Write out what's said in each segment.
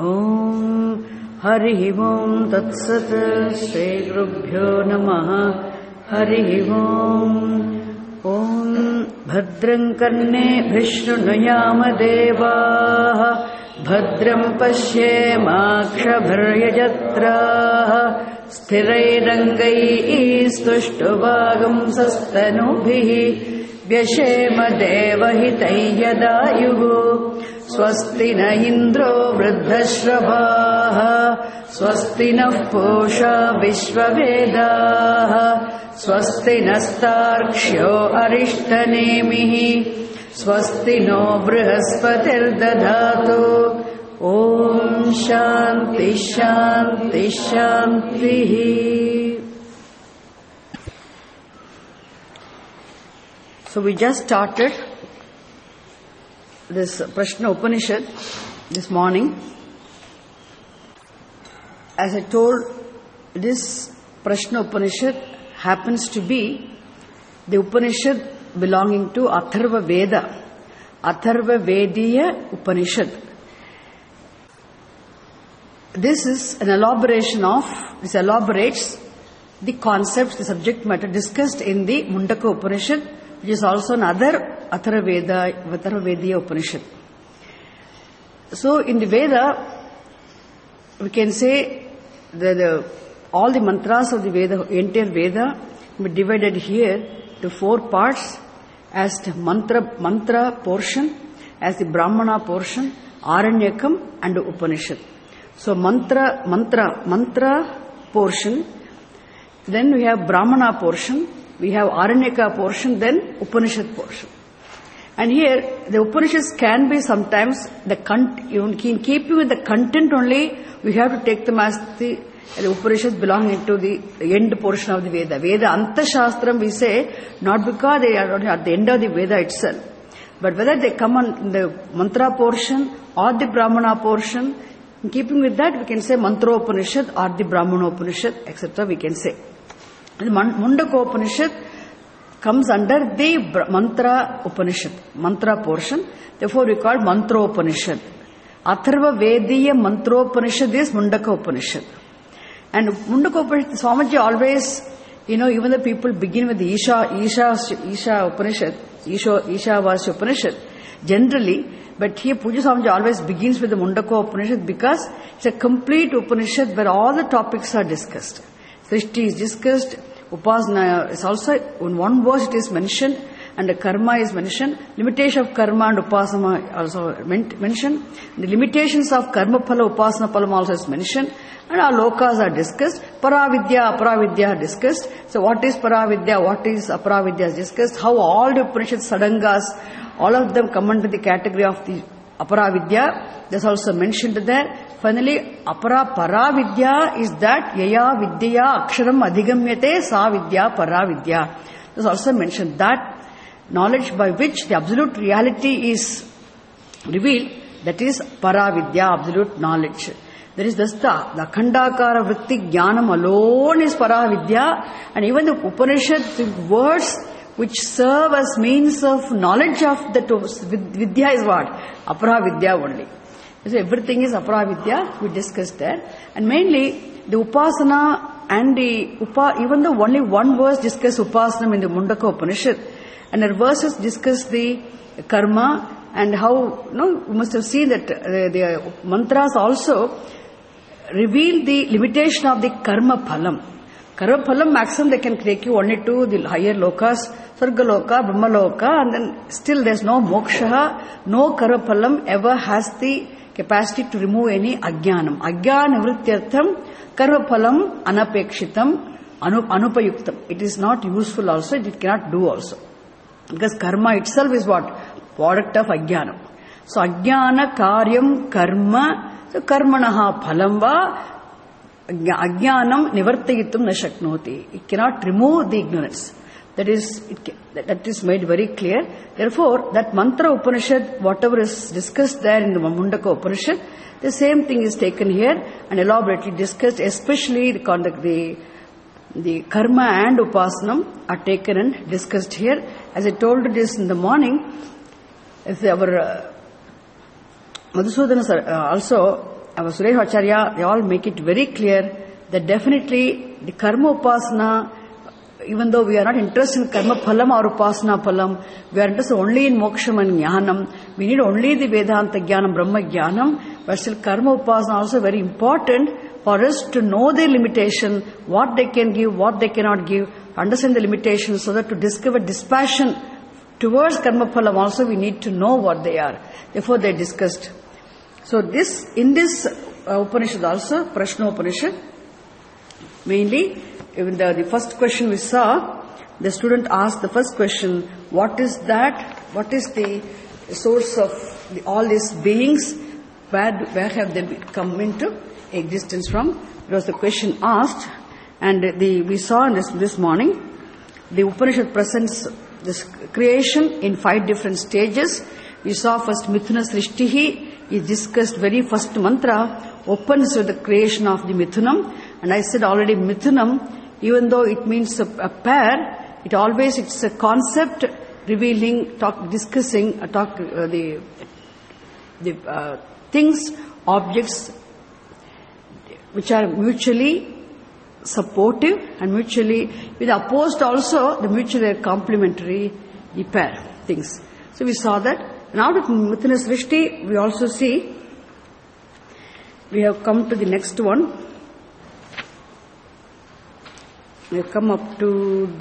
Om Hari Om Tat Sat Shri Gurubhyo Namaha Hari Om Om Bhadram Karne Vishnunayama Devaha Bhadram Pashyemakshabharyajatraha Sthirairangai Stushtvagam Sastanubhihi Vyashema Devahitai Yadayuhu Swasti na Indro Vruddhashrabaha Swasti na Pusha Vishwavedaha Swasti Nastarkshyo Arishtanemihi Swasti no Brihaspati'r Dadhatu Om Shanti Shanti Shanti. So we just started this Prashna Upanishad this morning. As I told, this Prashna Upanishad happens to be the Upanishad belonging to Atharva Veda, Atharva Vediya Upanishad. This is an elaboration of, this elaborates the concepts, the subject matter discussed in the Mundaka Upanishad, which is also another Atharva Vediya Upanishad. So in the Veda, we can say that all the mantras of the Veda, entire Veda, we divided here to 4 parts as the mantra portion, as the Brahmana portion, Aranyakam and Upanishad. So mantra portion, then we have Brahmana portion, we have Aranyaka portion, then Upanishad portion. And here, the Upanishads can be sometimes, in keeping with the content only, we have to take them as the Upanishads belonging to the end portion of the Veda. Veda Anta Shastram we say, not because they are at the end of the Veda itself, but whether they come on the mantra portion or the Brahmana portion. In keeping with that, we can say Mantra Upanishad or the Brahmana Upanishad, etc. we can say. The Mundaka Upanishad comes under the Mantra Upanishad, Mantra portion. Therefore, we call Mantra Upanishad. Atharva Vediya Mantra Upanishad is Mundaka Upanishad. And Mundaka Upanishad, Swamiji always, even the people begin with the Isha Upanishad, Ishavasya Upanishad, generally. But here Pujya Swamiji always begins with the Mundaka Upanishad because it's a complete Upanishad where all the topics are discussed. Srishti is discussed, Upasana is also, in one verse it is mentioned, and the karma is mentioned, limitation of karma and upasana also mentioned, the limitations of karma phala, upasana phala also is mentioned, and our lokas are discussed, paravidya, aparavidya are discussed. So what is paravidya, what is aparavidya is discussed, how all the Upanishads, sadangas, all of them come under the category of the aparavidya. That's also mentioned there. Finally, paravidya is that yaya vidya aksharam adhigamyate sa vidya paravidya. That's also mentioned. That knowledge by which the absolute reality is revealed, that is paravidya, absolute knowledge. There is thus the akhandakara vritti jnanam alone is paravidya, and even the Upanishad, the words which serve as means of knowledge of the vidya is what? Aparavidya only. So everything is aparavidya, we discussed there. And mainly the upasana and the even though only one verse discusses upasana in the Mundaka Upanishad, and the verses discuss the karma and how, you must have seen that the mantras also reveal the limitation of the karma phalam. Karma phalam maximum they can take you only to the higher lokas, Sargaloka, Brahmaloka, and then still there's no moksha, no karma phalam ever has the capacity to remove any ajnanam. Ajnana vrityartham, karma phalam anapekshitam, anupayuktam. It is not useful also, it cannot do also. Because karma itself is what? Product of ajnanam. So ajnana karyam karma, so karmanaha phalam va ajnanam nivartayitum na shaknoti. It cannot remove the ignorance. That is made very clear. Therefore, that mantra Upanishad, whatever is discussed there in the Mundaka Upanishad, the same thing is taken here and elaborately discussed, especially the karma and upasanam are taken and discussed here. As I told you this in the morning, our Madhusudana sir also our Suresh Acharya, they all make it very clear that definitely the karma upasana, even though we are not interested in karma phalam or upasana phalam, we are interested only in moksham and jnanam. We need only the Vedanta jnanam, Brahma jnanam, but still karma upasana also very important for us to know their limitation, what they can give, what they cannot give, understand the limitations, so that to discover dispassion towards karma phalam also we need to know what they are. Therefore they discussed. So in this Upanishad also, Prashna Upanishad, mainly, in the first question we saw, the student asked the first question, what is that? What is the source of all these beings? Where have they come into existence from? It was the question asked, and we saw in this morning, the Upanishad presents this creation in 5 different stages. We saw first Mithuna Srishtihi. He discussed very first mantra, opens with the creation of the Mithunam. And I said already Mithunam, even though it means a pair, it's a concept revealing, discussing the things, objects which are mutually supportive and mutually, with opposed also, the mutually complementary, the pair things. So we saw that. Now with Mithuna Srishti, we also see, we have come to the next one. We have come up to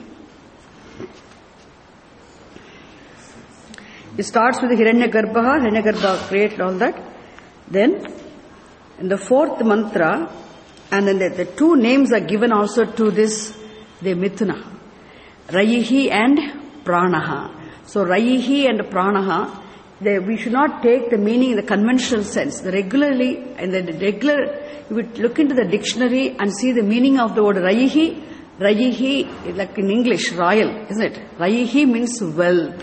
it starts with the Hiranyagarbha created all that. Then, in the 4th mantra, and then the 2 names are given also to this, the Mithuna, Rayihi and Pranaha. So Rayihi and Pranaha, we should not take the meaning in the conventional sense. If you look into the dictionary and see the meaning of the word Rayihi, like in English, royal, isn't it? Rayihi means wealth.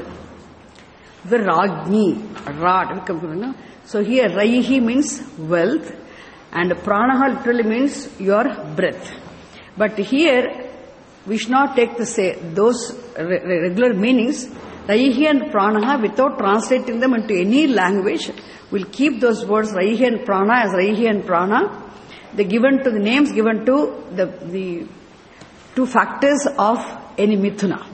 Viragni, rod. So here Rayihi means wealth, and Pranaha literally means your breath. But here we should not take those regular meanings. Rayihi and Pranaha, without translating them into any language, we'll keep those words Rayihi and Prana as Rayihi and Prana. They're given to the names given to the 2 factors of any Mithuna.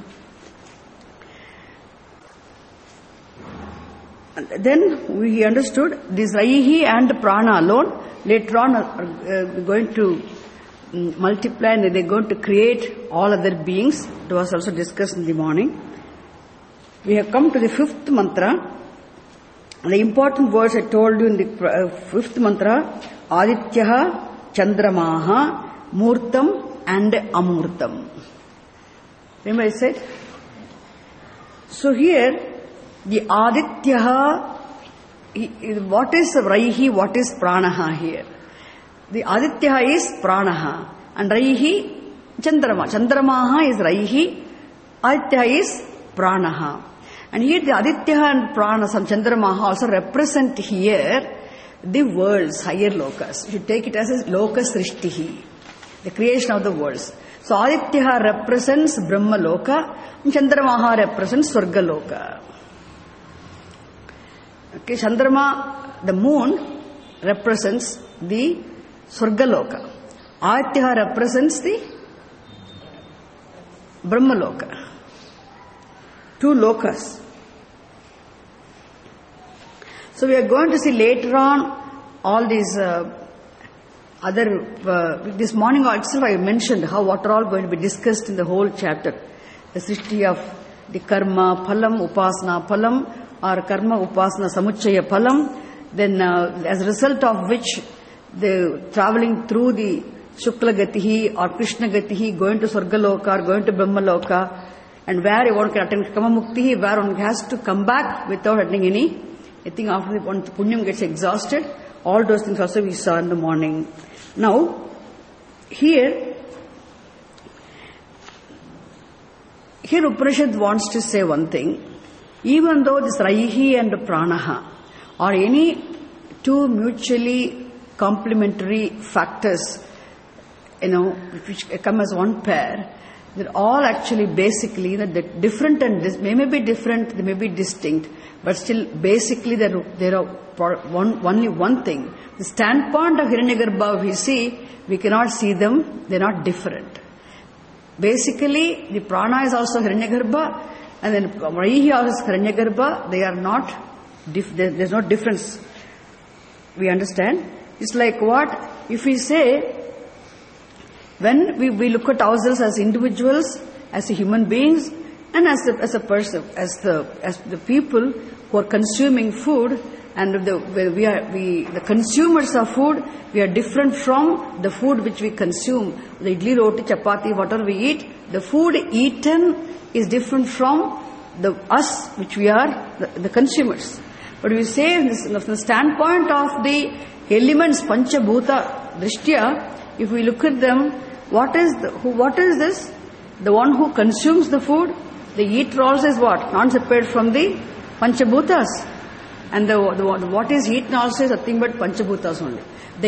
And then we understood this Rayihi and Prana alone, later on are going to multiply and they're going to create all other beings. It was also discussed in the morning. We have come to the 5th mantra. The important words I told you in the 5th mantra, Adityaha, Chandramaha, Murtam and Amurtam. Remember I said? So here, the Adityaha, what is Raihi, what is Pranaha here? The Adityaha is Pranaha and Raihi, Chandrama. Chandramaha is Raihi, Adityaha is Pranaha. And here the Adityaha and Prana, some Chandramaha also represent here the worlds, higher lokas. You should take it as a lokas srishtihi, the creation of the worlds. So Adityaha represents Brahma Loka and Chandramaha represents Swarga Loka. Okay, Chandrama, the moon, represents the Swarga Loka. Adityaha represents the Brahma Loka. 2 lokas. So we are going to see later on all these this morning itself I mentioned what are all going to be discussed in the whole chapter. The srishti of the karma, phalam, upasana, phalam, or karma, upasana, samuchaya, phalam. Then as a result of which the traveling through the Shukla Gatihi or Krishna Gatihi, going to Swargaloka or going to Brahmaloka, and where one can attain Kama Mukti, where one has to come back without attaining anything after the punyam gets exhausted. All those things also we saw in the morning. Now, here Upanishad wants to say one thing. Even though this Raihi and Pranaha are any 2 mutually complementary factors, which come as one pair, they're all actually basically they're different and they may be different, they may be distinct, But still, basically, there are only one thing. The standpoint of Hiranyagarbha, we see, we cannot see them, they are not different. Basically, the prana is also Hiranyagarbha, and then Raihi also is Hiranyagarbha. They are not, there's no difference. We understand? It's like what? If we say, when we look at ourselves as individuals, as human beings, and as a person, as the people who are consuming food, and the consumers of food, we are different from the food which we consume. The idli, roti, chapati, whatever we eat, the food eaten is different from us, which we are the consumers. But we say, from the standpoint of the elements, pancha bhuta drishtya, if we look at them, what is this? The one who consumes the food, the eater also is what? Non-separate from the panchabhutas. And what is eaten also is nothing but panchabhutas only. The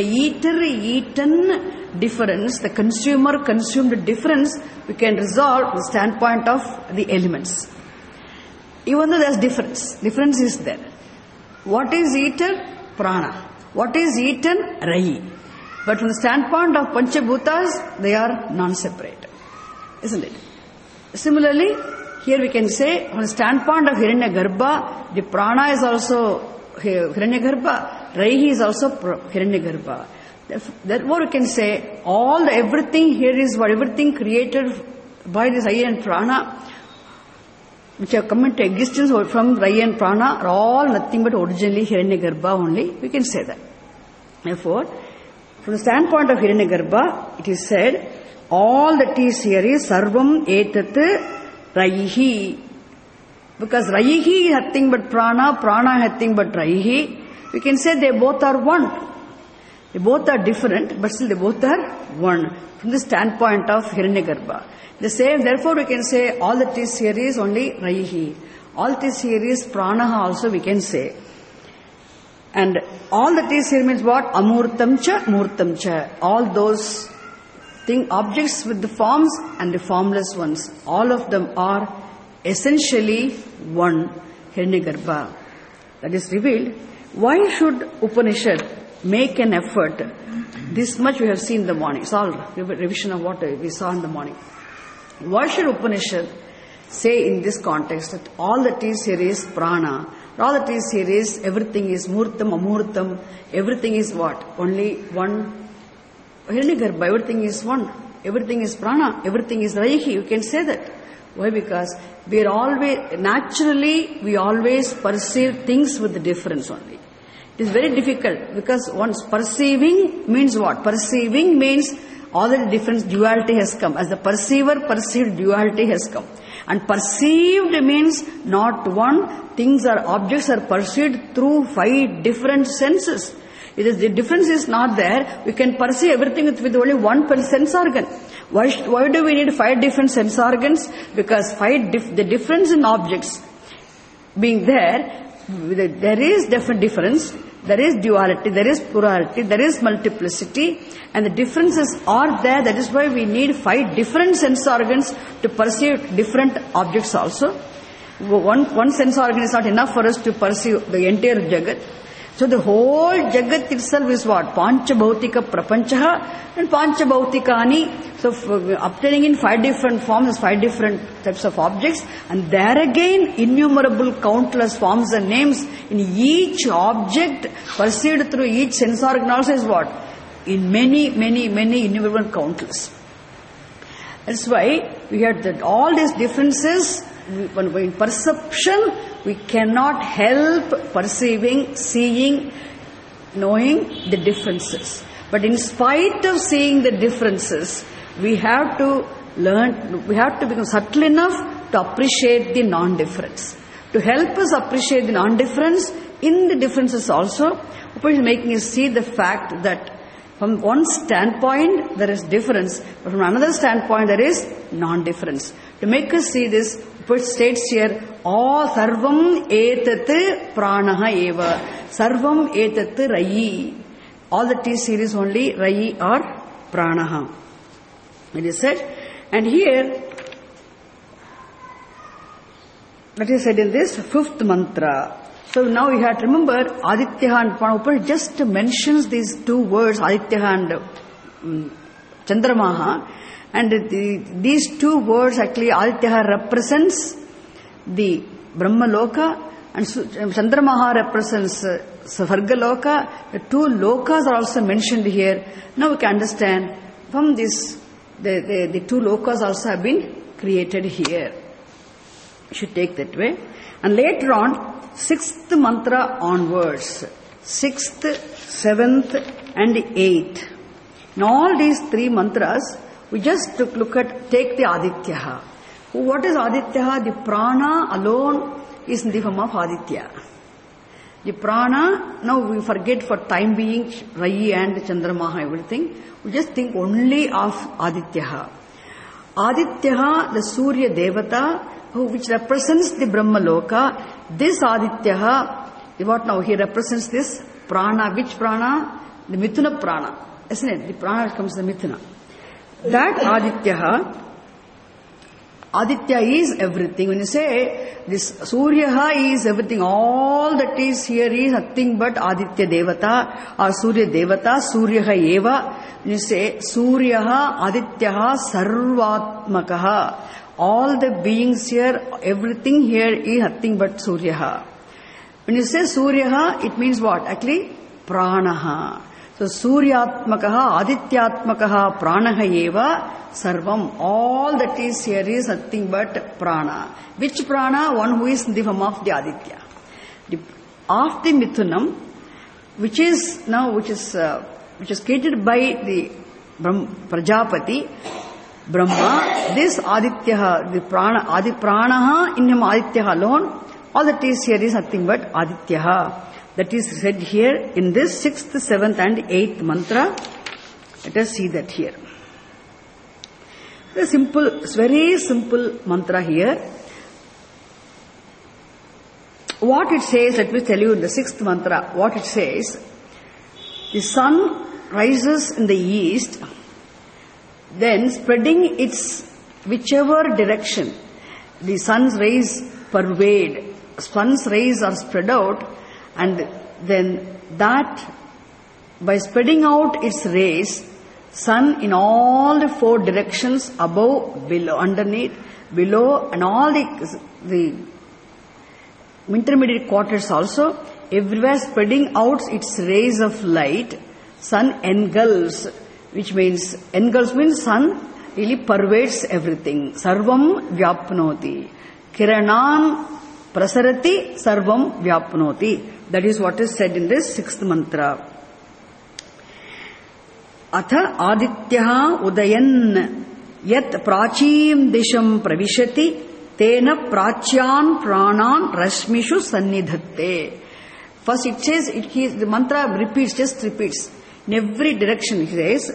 eaten difference, the consumer consumed difference, we can resolve the standpoint of the elements. Even though there is difference is there. What is eaten? Prana. What is eaten? Rahi. But from the standpoint of panchabhutas, they are non-separate. Isn't it? Similarly, here we can say, from the standpoint of Hiranyagarbha, the prana is also Hiranyagarbha, Raihi is also Hiranyagarbha. Therefore, we can say, everything here is what everything created by this Raihi and prana, which have come into existence from Raihi and prana, are all nothing but originally Hiranyagarbha only. We can say that. Therefore, from the standpoint of Hiranyagarbha, it is said, all that is here is Sarvam Etat Raihi. Because Raihi is nothing but prana, prana is nothing but Raihi. We can say they both are one. They both are different, but still they both are one. From the standpoint of Hiranyagarbha. The same, therefore we can say all that is here is only Raihi. All that is here is prana also we can say. And all that is here means what? Amurtam cha, murtam cha. All those objects with the forms and the formless ones, all of them are essentially one, Hiranyagarbha. That is revealed. Why should Upanishad make an effort? This much we have seen in the morning. It's all revision of what we saw in the morning. Why should Upanishad say in this context that all that is here is prana, all that is here is everything is murtam, amurtam, everything is what? Only one. Hiranyagarbha, everything is one. Everything is prana, everything is Raihi. You can say that. Why? Because we always perceive things with the difference only. It is very difficult because once perceiving means what? Perceiving means already difference, duality has come. As the perceiver perceived, duality has come. And perceived means not one. Objects are perceived through 5 different senses. If the difference is not there, we can perceive everything with only one sense organ. Why do we need 5 different sense organs? Because the difference in objects being there is difference, there is duality, there is plurality, there is multiplicity, and the differences are there. That is why we need 5 different sense organs to perceive different objects also. One sense organ is not enough for us to perceive the entire Jagat. So the whole Jagat itself is what? Pancha Bhautika Prapanchaha and Pancha Bhautikani. So obtaining in 5 different forms, 5 different types of objects, and there again innumerable countless forms and names in each object perceived through each sense organ also is what? In many innumerable countless. That's why we had that all these differences. When in perception, we cannot help perceiving, seeing, knowing the differences. But in spite of seeing the differences, we have to become subtle enough to appreciate the non-difference. To help us appreciate the non-difference, in the differences also, Upanishad is making us see the fact that from one standpoint there is difference, but from another standpoint there is non-difference. To make us see this, Upanishad states here, all sarvam etat pranaha eva, sarvam etat Raihi. All that is here is only Raihi or pranaha. It is said, and here, that is said in this 5th mantra, So now you have to remember Aditya and Upanishad just mentions these two words, Aditya and Chandramaha, and these two words actually Aditya represents the Brahmaloka and Chandramaha represents Svargaloka. The two lokas are also mentioned here. Now we can understand from this the two lokas also have been created here. You should take that way. And later on, 6th mantra onwards, 6th, 7th and 8th. In all these three mantras, we just take the Aditya. What is Aditya? The prana alone is in the form of Aditya. The prana, now we forget for time being Rai and Chandramaha, everything. We just think only of Aditya. Aditya, the Surya Devata, which represents the Brahmaloka. This Aditya, what now? He represents this prana. Which prana? The Mithuna prana. Isn't it? The prana becomes the Mithuna. That Aditya is everything. When you say this Surya is everything, all that is here is nothing but Aditya Devata or Surya Devata, Surya Eva. When you say Surya Aditya Sarvatmakaha, all the beings here, everything here is nothing but Surya. When you say Surya, it means what? Actually, Pranaha. So Suryatmakaha, Adityatmakaha, Pranaha Eva, Sarvam. All that is here is nothing but Prana. Which Prana? One who is in the form of the Aditya. Of the Mithunam, which is created by the Prajapati, Brahma, this Aditya, the Prana, Pranaha, in him Aditya alone, all that is here is nothing but Aditya. That is said here in this 6th, 7th and 8th mantra. Let us see that here. It's very simple mantra here. What it says, let me tell you in the 6th mantra, what it says. The sun rises in the east, then spreading its whichever direction, the sun's rays pervade, sun's rays are spread out, and then that, by spreading out its rays, sun in all the four directions, above, below, underneath, below, and all the intermediate quarters also, everywhere spreading out its rays of light, sun engulfs, which means, engulfs means sun really pervades everything. Sarvam vyapnoti. Kiranam prasarati sarvam vyapnoti. That is what is said in this 6th mantra. Atha adityaha udayan yat prachim disham pravishati tena prachyan pranan rashmishu sannidhatte. First it says, the mantra just repeats. In every direction it says,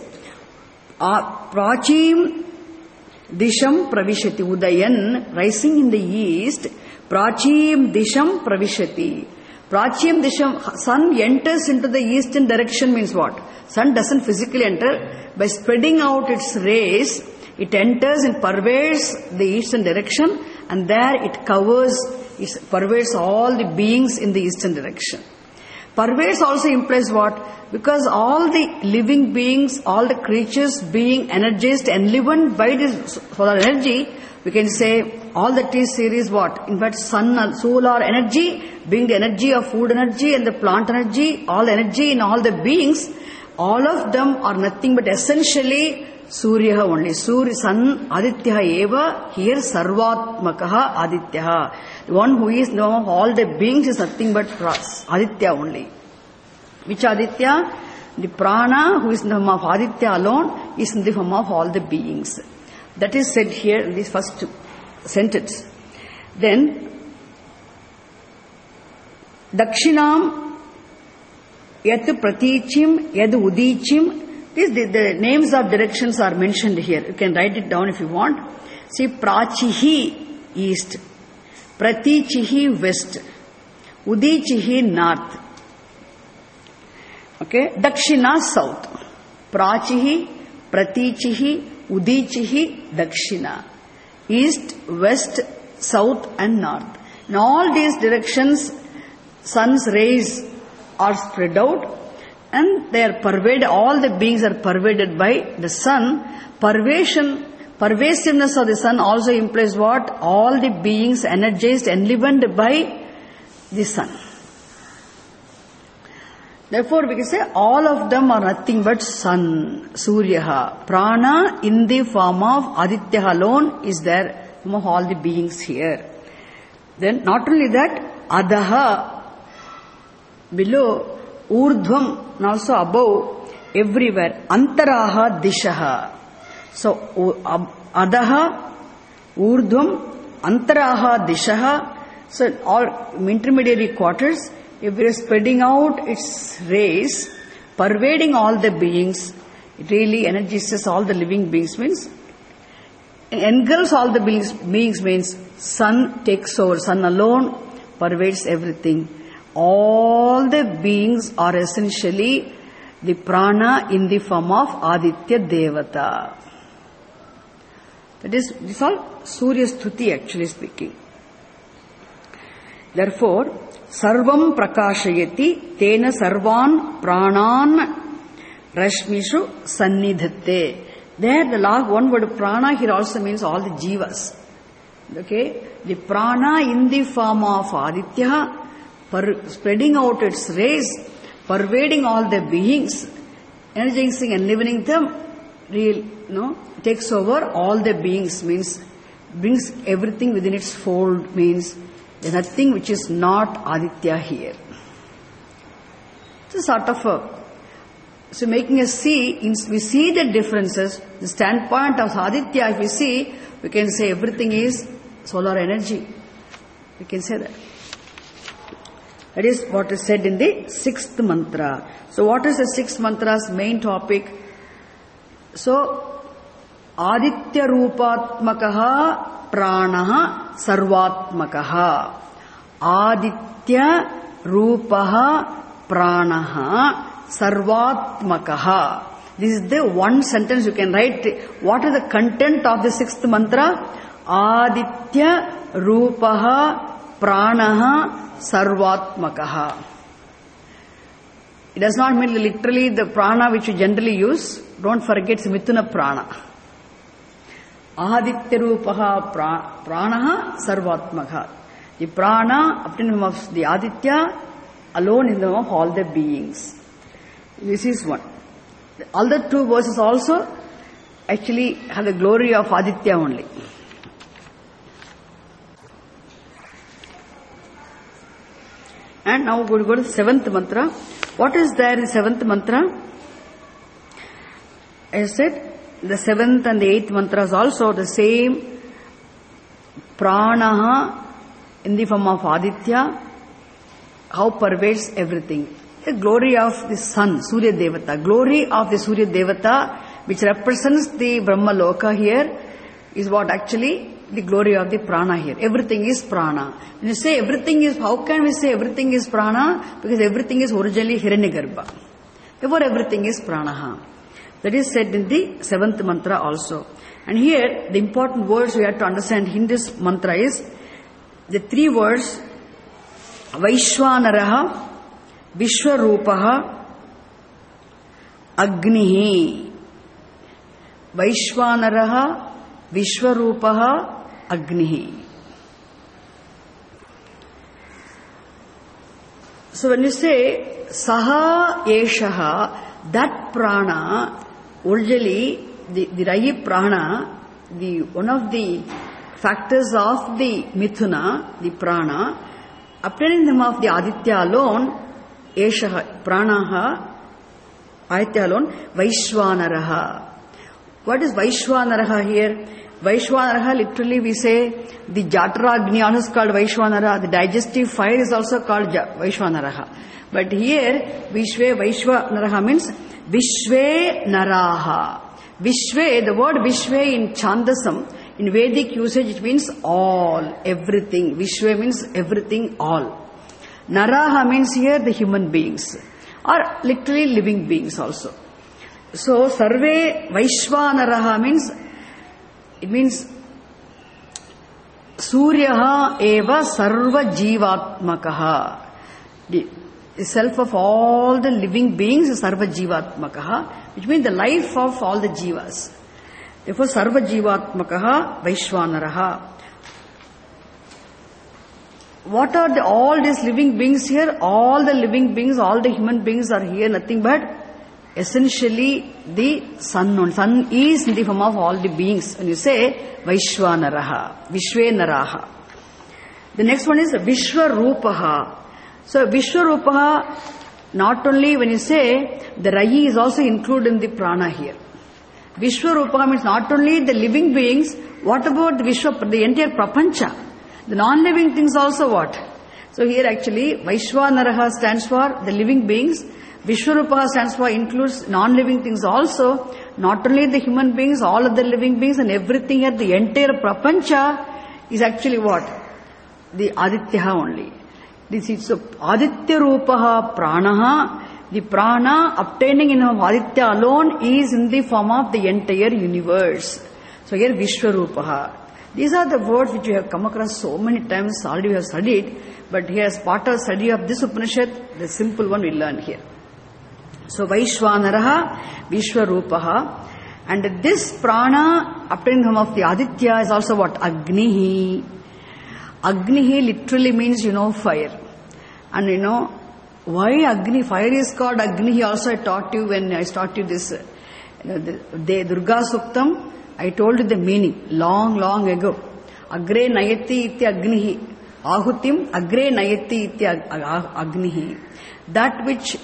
prachim disham pravishati, udayan, rising in the east, prachim disham pravishati. Prachim disham, sun enters into the eastern direction means what? Sun doesn't physically enter. By spreading out its rays, it enters and pervades the eastern direction, and there it pervades all the beings in the eastern direction. Pervades also implies what? Because all the living beings, all the creatures being energized, enlivened by this solar energy, we can say all that is here is what? In fact, solar energy, being the energy of food energy and the plant energy, all energy in all the beings, all of them are nothing but essentially Surya only. Surya, sun, Aditya eva, here Sarvatmakaha Aditya. The one who is known of all the beings is nothing but Aditya only. Which Aditya? The prana, who is in the form of Aditya alone, is in the form of all the beings. That is said here in this first sentence. Then, Dakshinam yat pratichim yad udichim. The names of directions are mentioned here. You can write it down if you want. See, Prachihi east, Pratichihi west, Udichihi north. Okay, Dakshina south. Prachihi, Pratichihi, Udichihi, Dakshina. East, west, south and north. In all these directions, sun's rays are spread out and they are pervaded, all the beings are pervaded by the sun. Pervasiveness of the sun also implies what? All the beings energized, enlivened by the sun. Therefore, we can say all of them are nothing but sun, Suryaha. Prana in the form of Aditya alone is there among all the beings here. Then not only that, Adaha, below, Urdhvam, and also above, everywhere. Antaraha Dishaha. So, Adaha, Urdhvam, Antaraha Dishaha. So, all intermediary quarters, if we are spreading out its rays, pervading all the beings, it really energizes all the living beings, means engulfs all the beings means sun takes over, sun alone pervades everything. All the beings are essentially the prana in the form of Aditya Devata. That is, this is all Surya Stuti actually speaking. Therefore, Sarvam Prakashayati Tena Sarvan Pranan Rashmishu Sannidhatte. There the last one word prana here also means all the jivas. Okay? The prana in the form of Aditya, spreading out its rays, pervading all the beings, energizing and enlivening them, takes over all the beings, means brings everything within its fold, means there is nothing which is not Aditya here. It's a sort of so making us see, we see the differences, the standpoint of Aditya, if we see, we can say everything is solar energy. We can say that. That is what is said in the 6th mantra. So what is the 6th mantra's main topic? So, Aditya Rupatmakaha Pranaha Sarvatmakaha. Aditya Rupaha Pranaha Sarvatmakaha. This is the one sentence you can write. What is the content of the 6th mantra? Aditya Rupaha Pranaha Sarvatmakaha. It does not mean literally the prana which you generally use. Don't forget Mithuna prana. Aditya Rupaha Pranaha Sarvatmakaha. The prana, obtained of the Aditya, alone in the name of all the beings. This is one. The other two verses also actually have the glory of Aditya only. And now we will go to the 7th mantra. What is there in the 7th mantra? As I said, the 7th and the 8th mantras also the same. Pranaha in the form of Aditya, how pervades everything. The glory of the sun, Surya Devata. Glory of the Surya Devata, which represents the Brahma Loka here, is what actually the glory of the prana here. Everything is prana. When you say everything is, how can we say everything is prana? Because everything is originally Hiranyagarbha. Therefore everything is pranaha. That is said in the 7th mantra also. And here the important words we have to understand in this mantra is the 3 words Vaishwanaraha, Vishwarupaha, Agnihi. Vaishwanaraha, Vishwarupaha, Agnihi. So when you say Saha Eshaha, that prana, originally the Rayi prana, one of the factors of the Mithuna, the prana, obtaining them of the Aditya alone, Eshaha, Pranaha, Aditya alone, Vaishwanaraha. What is Vaishwanaraha here? Vaishwanaraha, literally we say the Jataragni also is called Vaishwanaraha, the digestive fire is also called Vaishwanaraha. But here, Vaishwanaraha means Vishve Naraha. Vishve, the word Vishve in Chandasam, in Vedic usage it means all, everything. Vishve means everything, all. Naraha means here the human beings, or literally living beings also. So, Sarve Vaishwanaraha means, it means Suryaha eva sarva jivatmakaha. The self of all the living beings is Sarva Jivatmakaha, which means the life of all the Jivas. Therefore, Sarva Jivatmakaha Vaishwanaraha. What are all these living beings here? All the living beings, all the human beings are here, nothing but essentially the sun. Sun is in the form of all the beings. When you say Vaishwanaraha, Vishwenaraha. The next one is Vishwarupaha. So Vishwarupaha, not only when you say, the Rayi is also included in the prana here. Vishwarupaha means not only the living beings, what about the entire Prapancha? The non-living things also what? So here actually Vaishwanaraha stands for the living beings. Vishwarupaha stands for includes non-living things also. Not only the human beings, all of the living beings and everything here, the entire Prapancha is actually what? The Aditya only. This is so Aditya Rupaha Pranaha. The prana obtaining in Aditya alone is in the form of the entire universe. So here Vishwarupaha. These are the words which you have come across so many times, already we have studied, but here as part of study of this Upanishad, the simple one we learn here. So Vaishwanaraha, Vishwarupaha, and this prana obtained from of the Aditya is also what? Agnihi. Agnihi literally means, fire. And why Agni? Fire is called Agnihi also I taught you when I taught you this, the Durga Suktam. I told you the meaning long ago. Agre nayati iti agnihi. Ahutim agre nayati iti agnihi. That which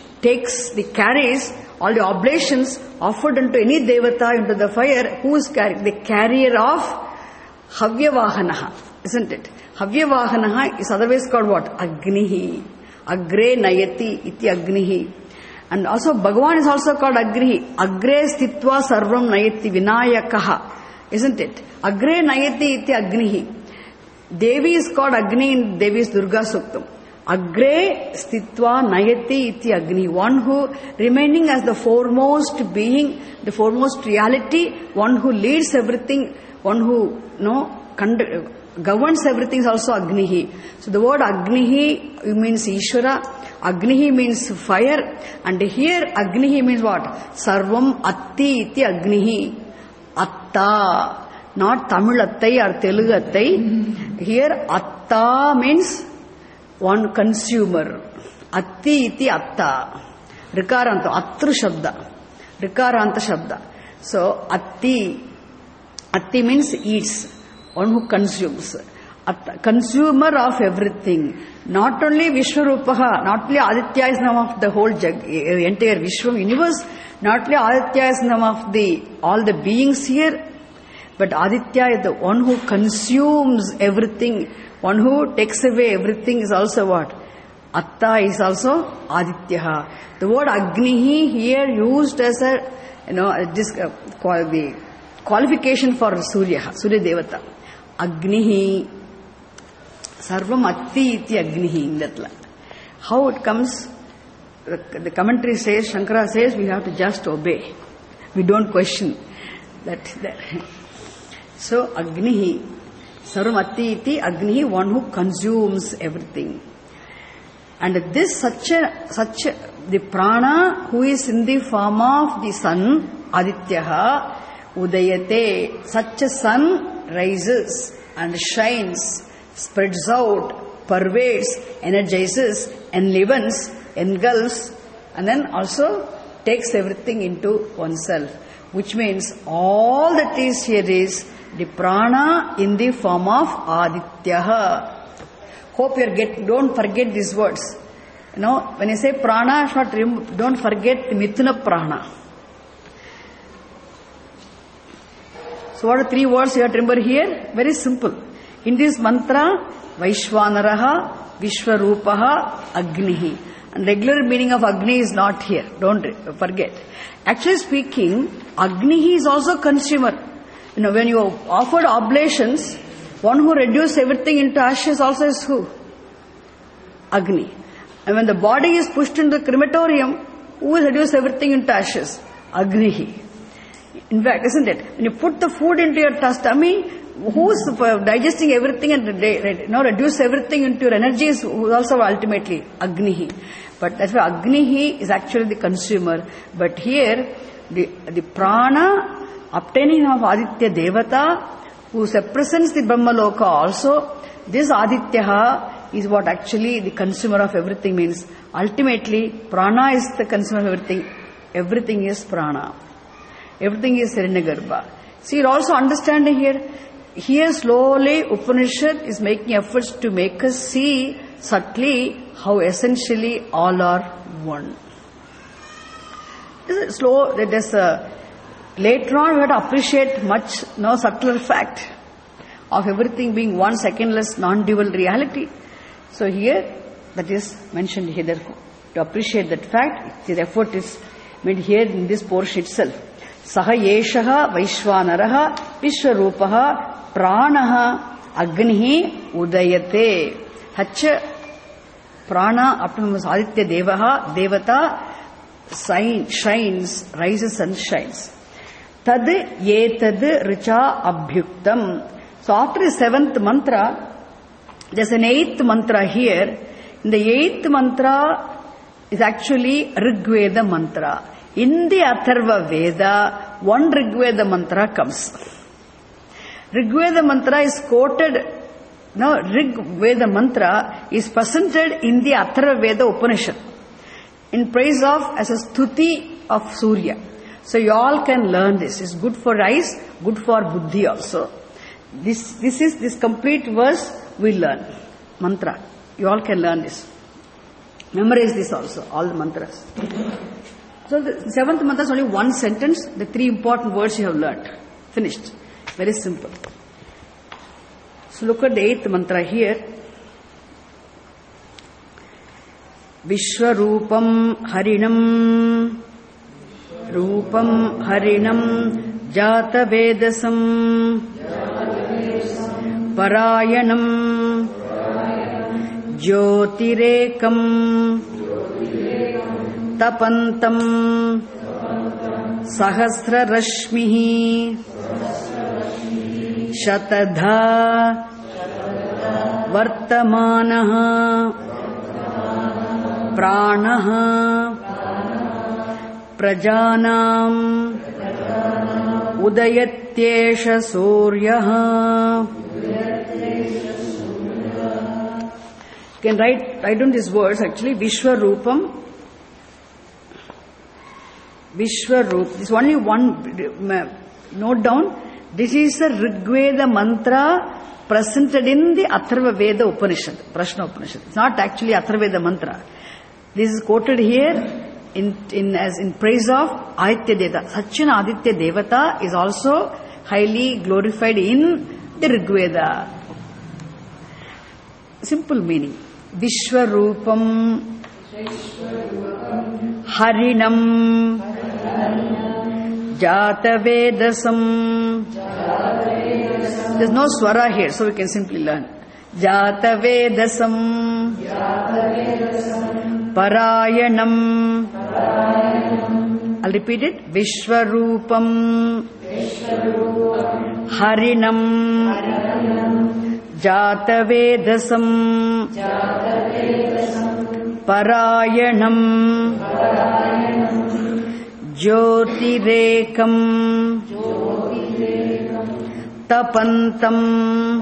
carries all the oblations offered unto any devata into the fire, who is carrying? The carrier of Havyavahanaha, isn't it? Havyavahanaha is otherwise called what? Agnihi. Agre nayati iti agnihi. And also Bhagavan is also called Agrihi. Agre stitva sarvam nayati vinayakaha. Isn't it? Agre nayati iti agnihi. Devi is called Agni in Devi's Durga Suktam. Agre stitva nayati iti agnihi. One who remaining as the foremost being, the foremost reality, one who leads everything, one who governs everything is also Agnihi. So the word Agnihi means Ishvara. Agnihi means fire, and here Agnihi means what? Sarvam Atti iti Agnihi. Atta, not Tamil Attai or Telugu Attai. Here Atta means one consumer. Atti iti Atta. Rikaranta, Atru Shabda. Rikaranta Shabda. So Atti means eats, one who consumes. Consumer of everything. Not only Vishwarupaha, not only Aditya is name of the whole entire Vishwa universe, not only Aditya is name of all the beings here, but Aditya is the one who consumes everything, one who takes away everything is also what? Atta is also Aditya. The word Agnihi here used as the qualification for Surya Devata. Agnihi. Sarvam Atti iti Agnihi in that line. How it comes, the commentary says, Shankara says, we have to just obey. We don't question that. So Agnihi, Sarvam Atti iti Agnihi, one who consumes everything. And this the prana who is in the form of the sun, Adityaha, Udayate, such a sun rises and shines, spreads out, pervades, energizes, enlivens, engulfs, and then also takes everything into oneself. Which means all that is here is the prana in the form of Adityaha. Hope you don't forget these words. When you say prana, don't forget the Mithuna prana. So what are 3 words you have to remember here? Very simple. In this mantra, Vaishwanaraha, Vishwarupaha, Agnihi. And regular meaning of Agni is not here. Don't forget. Actually speaking, Agnihi is also consumer. When you offered oblations, one who reduced everything into ashes also is who? Agni. And when the body is pushed into the crematorium, who will reduce everything into ashes? Agnihi. In fact, isn't it? When you put the food into your tummy, who's digesting everything and reduce everything into your energy is also ultimately Agnihi. But that's why Agnihi is actually the consumer. But here, the prana obtaining of Aditya Devata, who represents the Brahmaloka also, this Aditya is what actually the consumer of everything means. Ultimately, prana is the consumer of everything. Everything is prana. Everything is Hiranyagarbha. See, you're also understanding here slowly Upanishad is making efforts to make us see subtly how essentially all are one. This is slow, later on we have to appreciate much subtler fact of everything being one secondless non-dual reality. So here, that is mentioned here, therefore, to appreciate that fact, the effort is made here in this portion itself. Saha yeshaha vaishvanaraha vishwarupaha pranaha agnihi udayate. Hacha prana, up to Aditya Devata, shines, rises and shines. Tad yetad richa abhyuktam. So after the 7th mantra, there's an 8th mantra here. In the 8th mantra is actually Rigveda mantra. In the Atharva Veda, one Rigveda mantra comes. Rigveda mantra is quoted, Rigveda mantra is presented in the Atharva Veda Upanishad in praise of, as a stuti of Surya. So you all can learn this. It's good for eyes, good for buddhi also. This complete verse we learn. Mantra. You all can learn this. Memorize this also, all the mantras. So the 7th mantra is only one sentence. The 3 important words you have learnt. Finished. Very simple. So look at the 8th mantra here. Vishwarupam harinam Rupam harinam Jata Vedasam Parayanam Jyotirekam Tapantam Sahasra Rashmihi Shatadha Vartamanaha Pranaha Prajanam Udayatyesha Suryaha. You can write down these words actually. Vishwarupam. Vishwarup. This is only one. Note down. This is a Rigveda mantra presented in the Atharva Veda Upanishad, Prashna Upanishad. It's not actually Atharva Veda mantra. This is quoted here in praise of Aditya Devata. Such an Aditya Devata is also highly glorified in the Rigveda. Simple meaning. Vishwarupam Harinam Jata Vedasam. There's no swara here, so we can simply learn. Jata Vedasam Parayanam. I'll repeat it. Vishwarupam Harinam Jata Vedasam Parayanam Jyotirekam Tapantam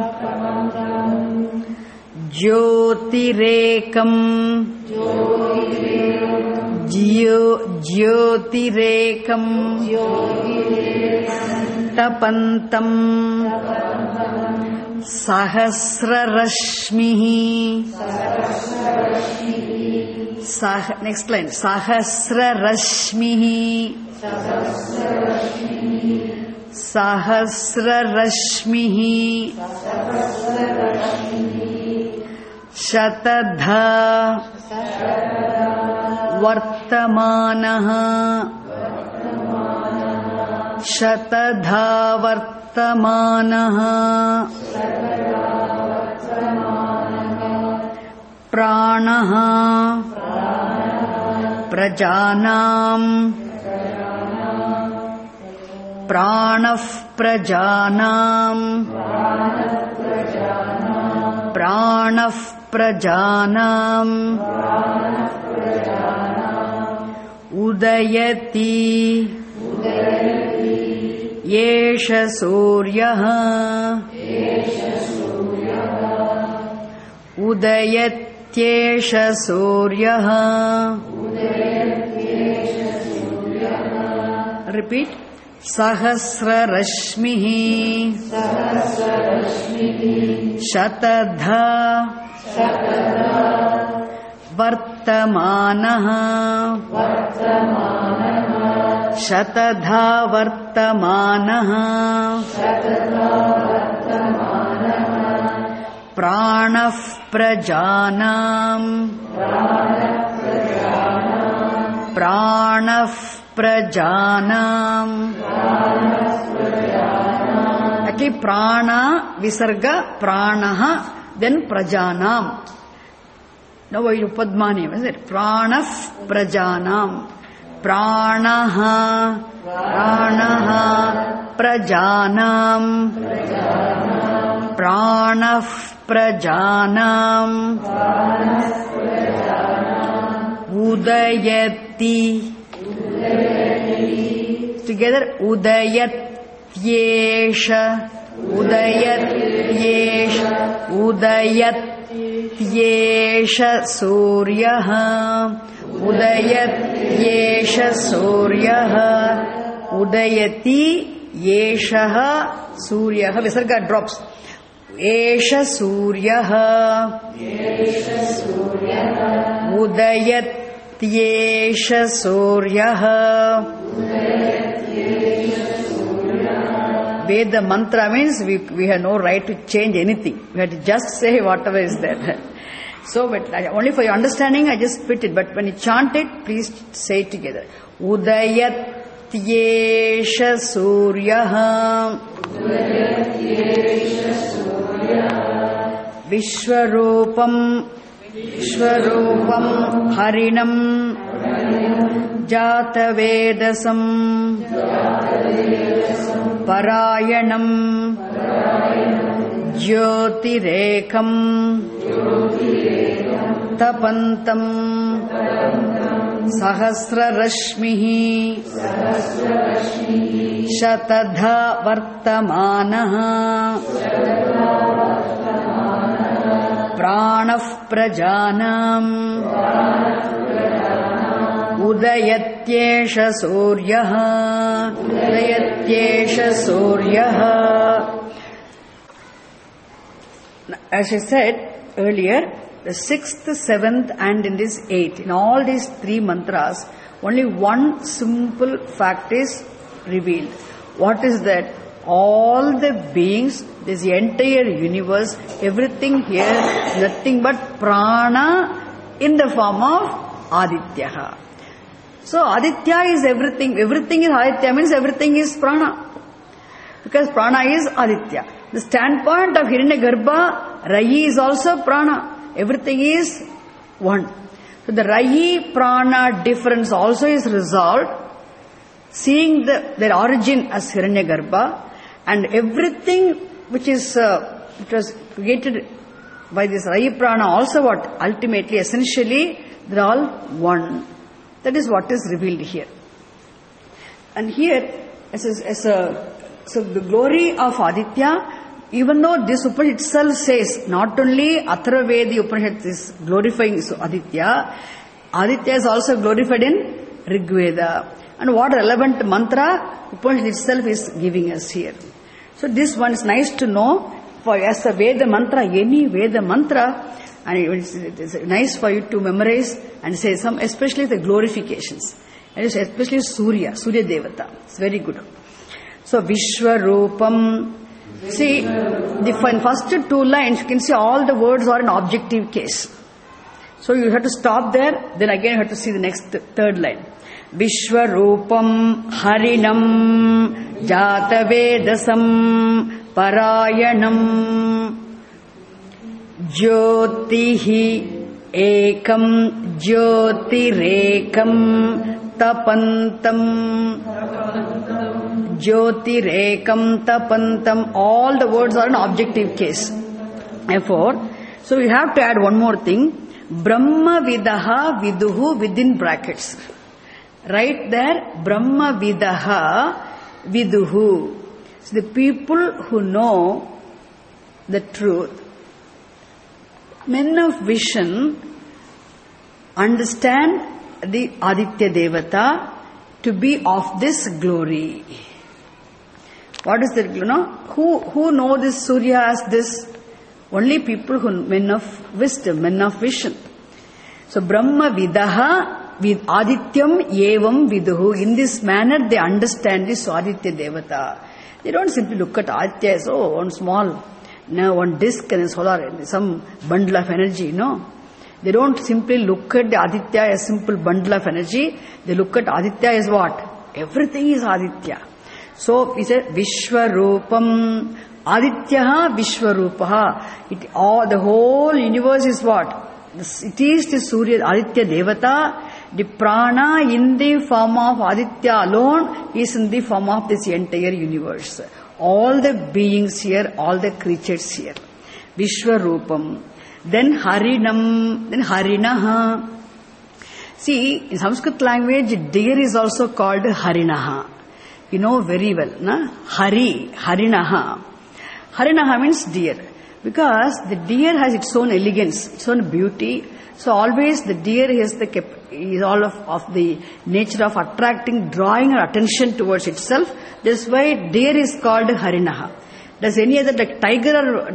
Jyotirekam Jyotirekam Tapantam Sahasra Rashmihi. Next line. Sahasra Rashmihi. Sahasra Rashmihi. Shatadha Vartamanaha. Shatadha Vartamanaha. Pranaha Prajanam Pranah prajanam. Pranah prajanam. Udayati. Yesha suryah. Udayatyesha suryah. Repeat. Sahasra rashmihi. Shatadha. Vartamanah. Shatadha vartamanah. Pranah prajanam. Pranah prajanam. Actually, prana, visarga, pranaha, then prajanam. Now you padmani, is it? Pranah prajanam. Pranaha, pranaha, prajanam. Pranah prajanam. Udayati. Together, udayatyesha. Udayatyesha. Udayatyesha suryah. Udayatyesha suryah. Udayati yeshaha suryah. Visarga drops. Esha suryah. Udayatyesha suryah. Veda mantra means we have no right to change anything. We have to just say whatever is there. So, but only for your understanding, I just put it. But when you chant it, please say it together. Udayatyesha suryah. Vishwarupam. Vishwarupam harinam. Jatavedasam. Parayanam. Jyotirekam. Tapantam. Sahasra rashmihi. Shatadha vartamanah. Pranah prajanam. Udayatyesha suryah. Udayatyesha suryah. As I said earlier, the 6th, 7th and in this 8th, in all these 3 mantras, only one simple fact is revealed. What is that? All the beings, this entire universe, everything here, nothing but prana in the form of Aditya. So Aditya is everything. Everything is Aditya means everything is prana. Because prana is Aditya. The standpoint of Hiranyagarbha, Rayi is also prana. Everything is one. So the Rayi prana difference also is resolved, seeing their origin as Hiranyagarbha, and everything which was created by this Rayi prana also what? Ultimately, essentially, they are all one. That is what is revealed here. And here, so the glory of Aditya, even though this Upanishad itself says, not only Atharvavedi Upanishad is glorifying Aditya, Aditya is also glorified in Rigveda. And what relevant mantra Upanishad itself is giving us here. So this one is nice to know, for as a Veda mantra, any Veda mantra, and it's nice for you to memorize and say some, especially the glorifications, and especially Surya Devata. It's very good. So Vishwarupam. See, the first 2 lines, you can see all the words are in objective case. So you have to stop there, then again you have to see the next 3rd line. Vishwarupam harinam jatavedasam parayanam jyotihi ekam jyotirekam tapantam Jyotirekam tapantam. All the words are in objective case. Therefore, so we have to add one more thing. Brahma vidaha viduhu within brackets. Right there, Brahma vidaha viduhu. So the people who know the truth, men of vision, understand the Aditya Devata to be of this glory. What is that? Who know this Surya as this? Only people who, men of wisdom, men of vision. So Brahma vidaha with Adityam evam viduhu. In this manner they understand this Aditya Devata. They don't simply look at Aditya as one small, one disc and a solar, some bundle of energy. No. They don't simply look at the Aditya as simple bundle of energy. They look at Aditya as what? Everything is Aditya. So he said Vishwarupam. Adityaha Vishwarupaha. All the whole universe is what? It is the Surya, Aditya Devata. The prana in the form of Aditya alone is in the form of this entire universe. All the beings here, all the creatures here. Vishwarupam. Then Harinam, then Harinaha. See, in Sanskrit language, deer is also called Harinaha. You know very well, na? Harinaha. Harinaha means deer. Because the deer has its own elegance, its own beauty. So always the deer is all of the nature of attracting, drawing our attention towards itself. That's why deer is called Harinaha. Does any other, like tiger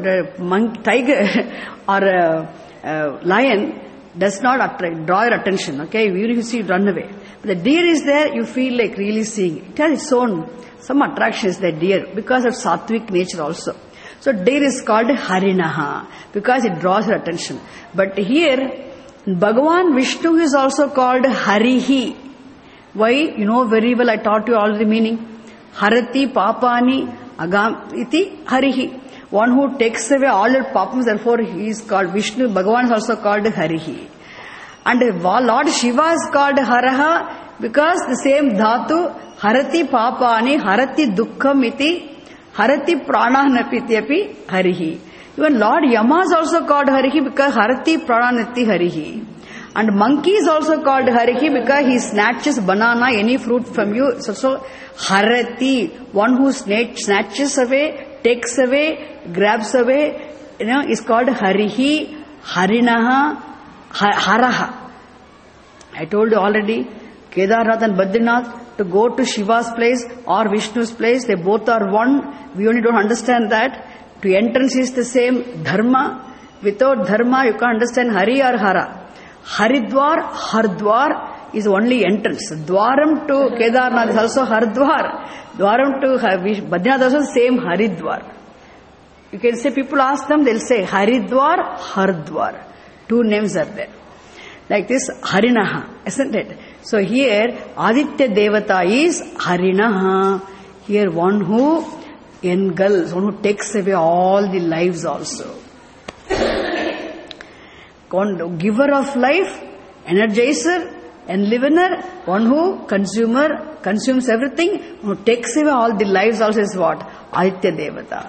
or lion does not draw your attention, okay? You see it run away. But the deer is there, you feel like really seeing it. It has its own, some attractions, the deer, because of sattvic nature also. So deer is called Harinaha, because it draws your attention. But here, Bhagavan Vishnu is also called Harihi. Why? You know very well, I taught you all the meaning. Harati Papani Agam iti Harihi. One who takes away all your papams, therefore he is called Vishnu. Bhagavan is also called Harihi. And Lord Shiva is called Haraha because the same dhatu, Harati Papani, Harati Dukkham iti, Harati Prananapityapi Harihi. Even Lord Yama is also called Harihi because Harati Prananati Harihi. And monkey is also called Harihi because he snatches banana, any fruit from you. So Harati, one who snatches away, takes away, grabs away, is called Harihi, Harinaha, Haraha. I told you already, Kedarnath and Badrinath, to go to Shiva's place or Vishnu's place, they both are one. We only don't understand that. To entrance is the same dharma. Without dharma, you can't understand Hari or Hara. Haridwar, Hardwar is only entrance. Dwaram to Kedarnath is also Hardwar. Dwaram to Badrinath is also same Haridwar. You can say, people ask them, they'll say Haridwar, Hardwar. Two names are there. Like this, Harinaha, isn't it? So here, Aditya Devata is Harinaha. Here, one who engulfs, one who takes away all the lives also. Giver of life, energizer, enlivener, one who consumes everything, who takes away all the lives also is what? Aditya Devata.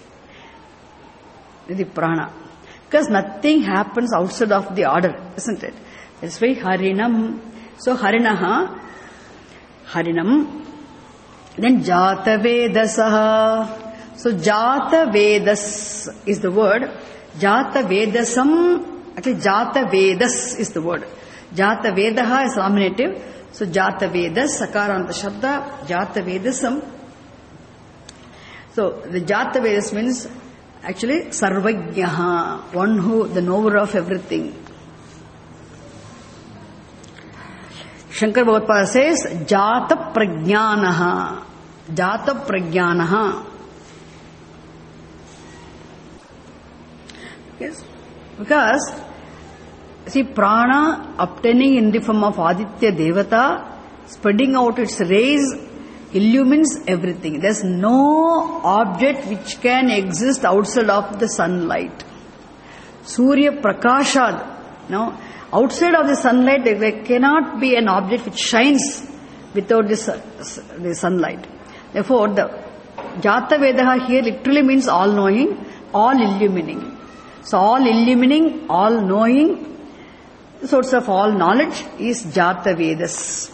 The prana. Because nothing happens outside of the order, isn't it? That's why Harinam. So Harinaha, Harinam. Then Jata Vedasaha. So Jata Vedas is the word. Jata Vedasam, actually Jata Vedas is the word. Jata Vedaha is nominative. So Jata Vedas, Sakaranta Shabda, Jata Vedasam. So the Jata Vedas means actually Sarvajnaha, one who, the knower of everything. Shankar Bhagavad says, Jata Prajnanaha. Jata Prajnanaha. Yes. Because, see, prana obtaining in the form of Aditya Devata, spreading out its rays, illumines everything. There's no object which can exist outside of the sunlight. Surya Prakashad. Now, outside of the sunlight, there cannot be an object which shines without the sunlight. Therefore, the Jata Vedaha here literally means all-knowing, all-illumining. So, all-illumining, all-knowing, the source of all knowledge is Jata Vedas.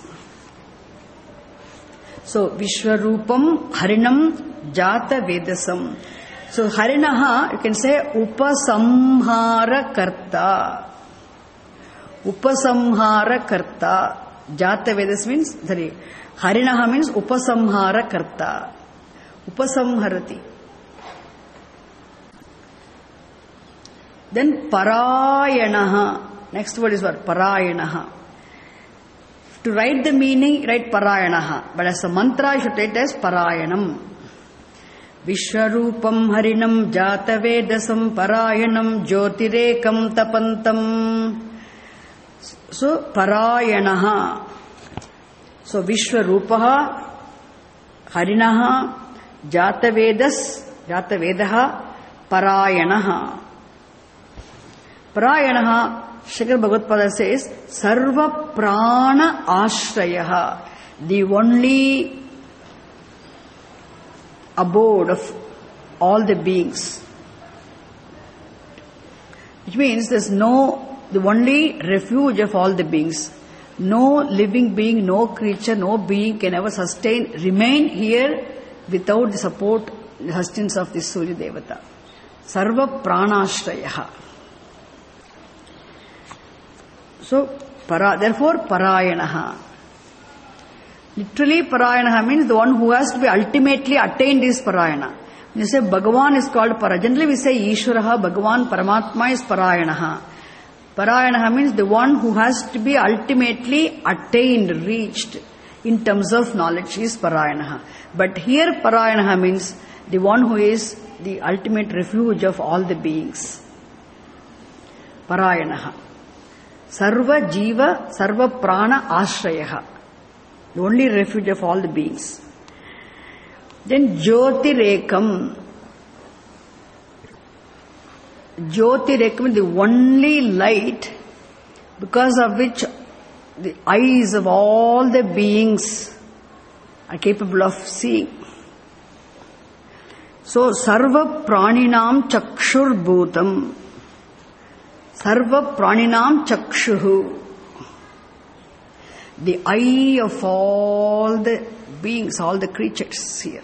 So, Vishwarupam Harinam Jata Vedasam. So, Harinaha, you can say Upasamhara Karta. Upasamhara Karta. Jata Vedas means, Harinaha means Upasamhara Karta. Upasamharati. Then Parayanaha. Next word is what? Parayanaha. To write the meaning, write Parayanaha. But as a mantra, you should write as Parayanam. Vishwarupam Harinam Jata Vedasam Parayanam Jyotirekam Tapantam. So, Parayanaha. So, Vishwarupaha, Harinaha, Jata Vedaha, Parayanaha. Parayanaha, Shikar Bhagavad says, Sarva Prana Ashrayaha, the only abode of all the beings. Which means the only refuge of all the beings. No living being, no creature, no being can ever remain here without the support, the sustenance of this Surya Devata. Sarva Pranashrayaha. So, therefore, Parayanaha. Literally, Parayanaha means the one who has to be ultimately attained is Parayana. When you say Bhagavan is called Parayana, generally we say Ishvaraha, Bhagavan, Paramatma is Parayanaha. Parayanaha means the one who has to be ultimately attained, reached in terms of knowledge is Parayanaha. But here Parayanaha means the one who is the ultimate refuge of all the beings. Parayanaha. Sarva Jiva, Sarva Prana Ashrayaha. The only refuge of all the beings. Then Jyotirekam. Jyotirekam, the only light because of which the eyes of all the beings are capable of seeing. So, Sarva Praninam Chakshur Bhutam. Sarva Praninam Chakshuhu. The eye of all the beings, all the creatures here.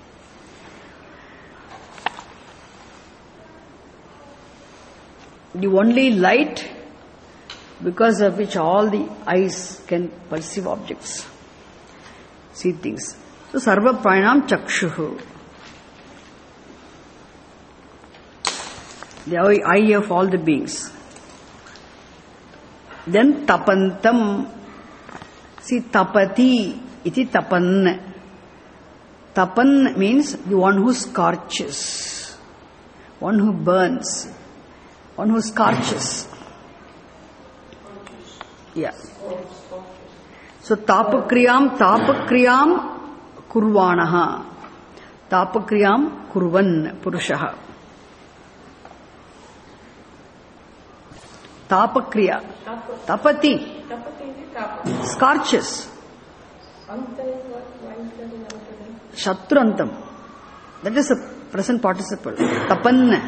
The only light because of which all the eyes can perceive objects, see things. So, Sarva Praninam Chakshuhu. The eye of all the beings. Then Tapantam. See, Tapati, iti Tapan. Tapan means the one who scorches, one who burns, one who scorches. Yeah. So, Tapakriyam Kurvanaha. Tapakriyam Kurvan Purushaha. Tapakriya. Tapati. Scorches. Shatrantam. That is a present participle. Tapan.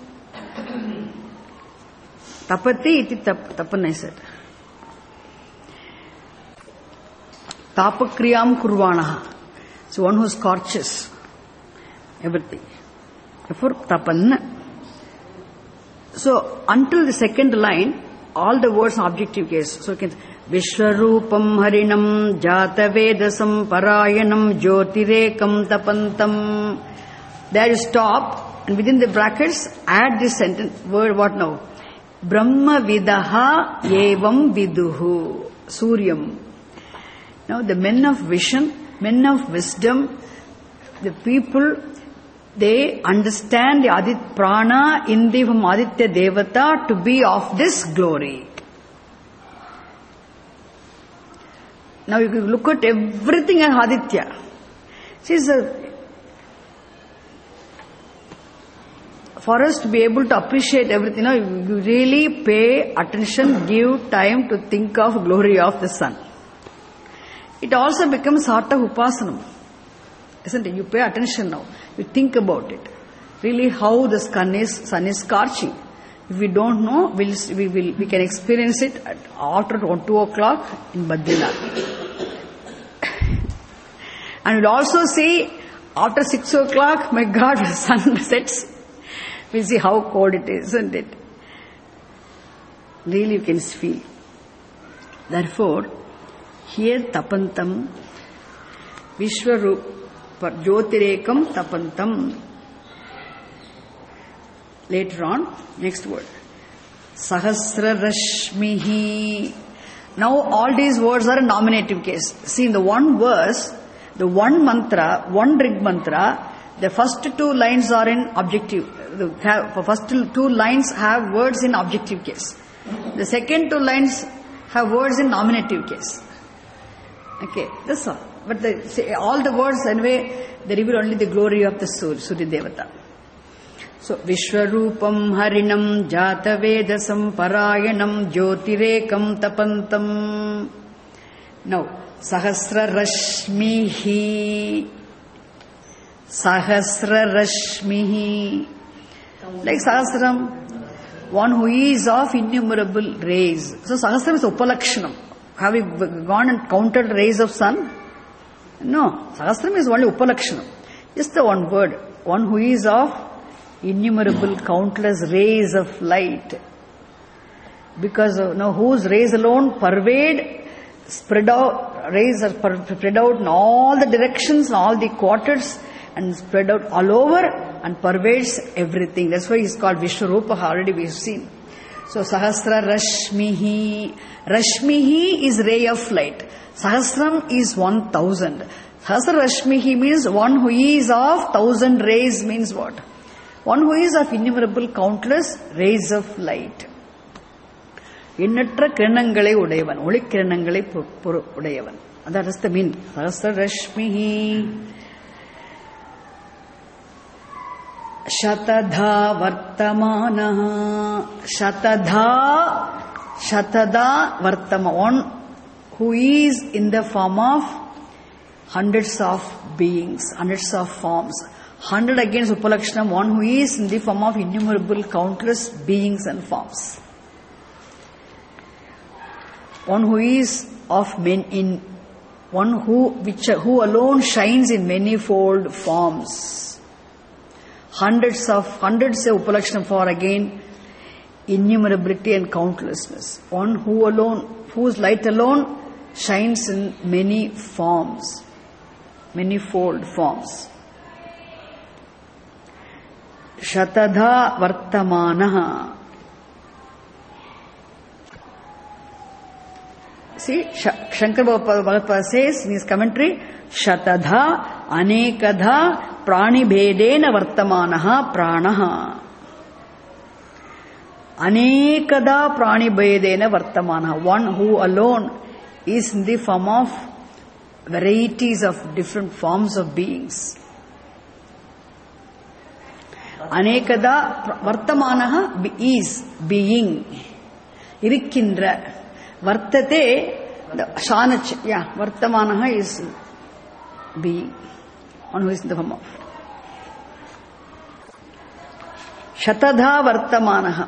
Tapati iti tapan I said. Tapakriyam kurvanaha. So one who scorches everything. Therefore tapan. So until the second line, all the words are objective case. So you can Vishwarupam Harinam Jata Vedasam Parayanam Jyotirekam Tapantam. There you stop and within the brackets add this sentence word. What now? Brahma Vidaha Evam Viduhu Suryam. Now the men of vision, men of wisdom, the people, they understand the Adit Prana in the from Aditya Devata to be of this glory. Now you can look at everything as Aditya. See, for us to be able to appreciate everything, you really pay attention, give time to think of glory of the sun. It also becomes sort of upasanam. Isn't it? You pay attention now. You think about it. Really how the sun is scorching. If we don't know, we can experience it after 2 o'clock in Badrinath. And we'll also see after 6 o'clock, my God, the sun sets. We'll see how cold it is, isn't it? Really you can feel. Therefore, here tapantam, Vishwarup, Jyotirekam tapantam. Later on, next word. Sahasra Rashmihi. Now all these words are a nominative case. See, in the one verse, the one mantra, one Rig mantra, the first 2 lines are in objective. The first 2 lines have words in objective case. The second 2 lines have words in nominative case. Okay, that's all. But all the words anyway, they reveal only the glory of the Surya Devata. So, Vishwarupam Harinam Jatavedasam Parayanam Jyotirekam Tapantam. Now, Sahasra Rashmihi. Sahasra Rashmihi. Like Sahasram, one who is of innumerable rays. So, Sahasram is Upalakshanam. Have we gone and counted rays of sun? No. Sahasram is only Upalakshanam. Just the one word. One who is of innumerable, countless rays of light. Because whose rays alone pervade, spread out, rays are spread out in all the directions, all the quarters, and spread out all over and pervades everything. That's why he's called Vishwarupa, already we've seen. So, Sahasra Rashmihi. Rashmihi is ray of light. Sahasram is 1000. Sahasra Rashmihi means one who is of 1000 rays means what? One who is of innumerable, countless rays of light. எண்ணற்ற கிரணங்களை உடையவன், ஒளி கிரணங்களை உடையவன். That is the meaning. Sahasra Rashmihi. Shatadha Vartamanaha. Shatada Vartama. One who is in the form of hundreds of beings, hundreds of forms. 100 against Upalakshanam, one who is in the form of innumerable, countless beings and forms. One who is of one who alone shines in manifold forms. Hundreds say Upalakshanam for again innumerability and countlessness. One whose light alone shines in many forms, manifold forms. Shatadha Vartamanaha. See, Shankar Bhagavad says in his commentary, Shatadha Anekadha Pranibhedena Vartamanaha Pranaha. Anekada Pranibhedena Vartamanaha. One who alone is in the form of varieties of different forms of beings. Anekada Vartamanaha is being. Irikindra. Vartate, the Shanach, Vartamanaha is being. One who is in the form of. Shatadha Vartamanaha.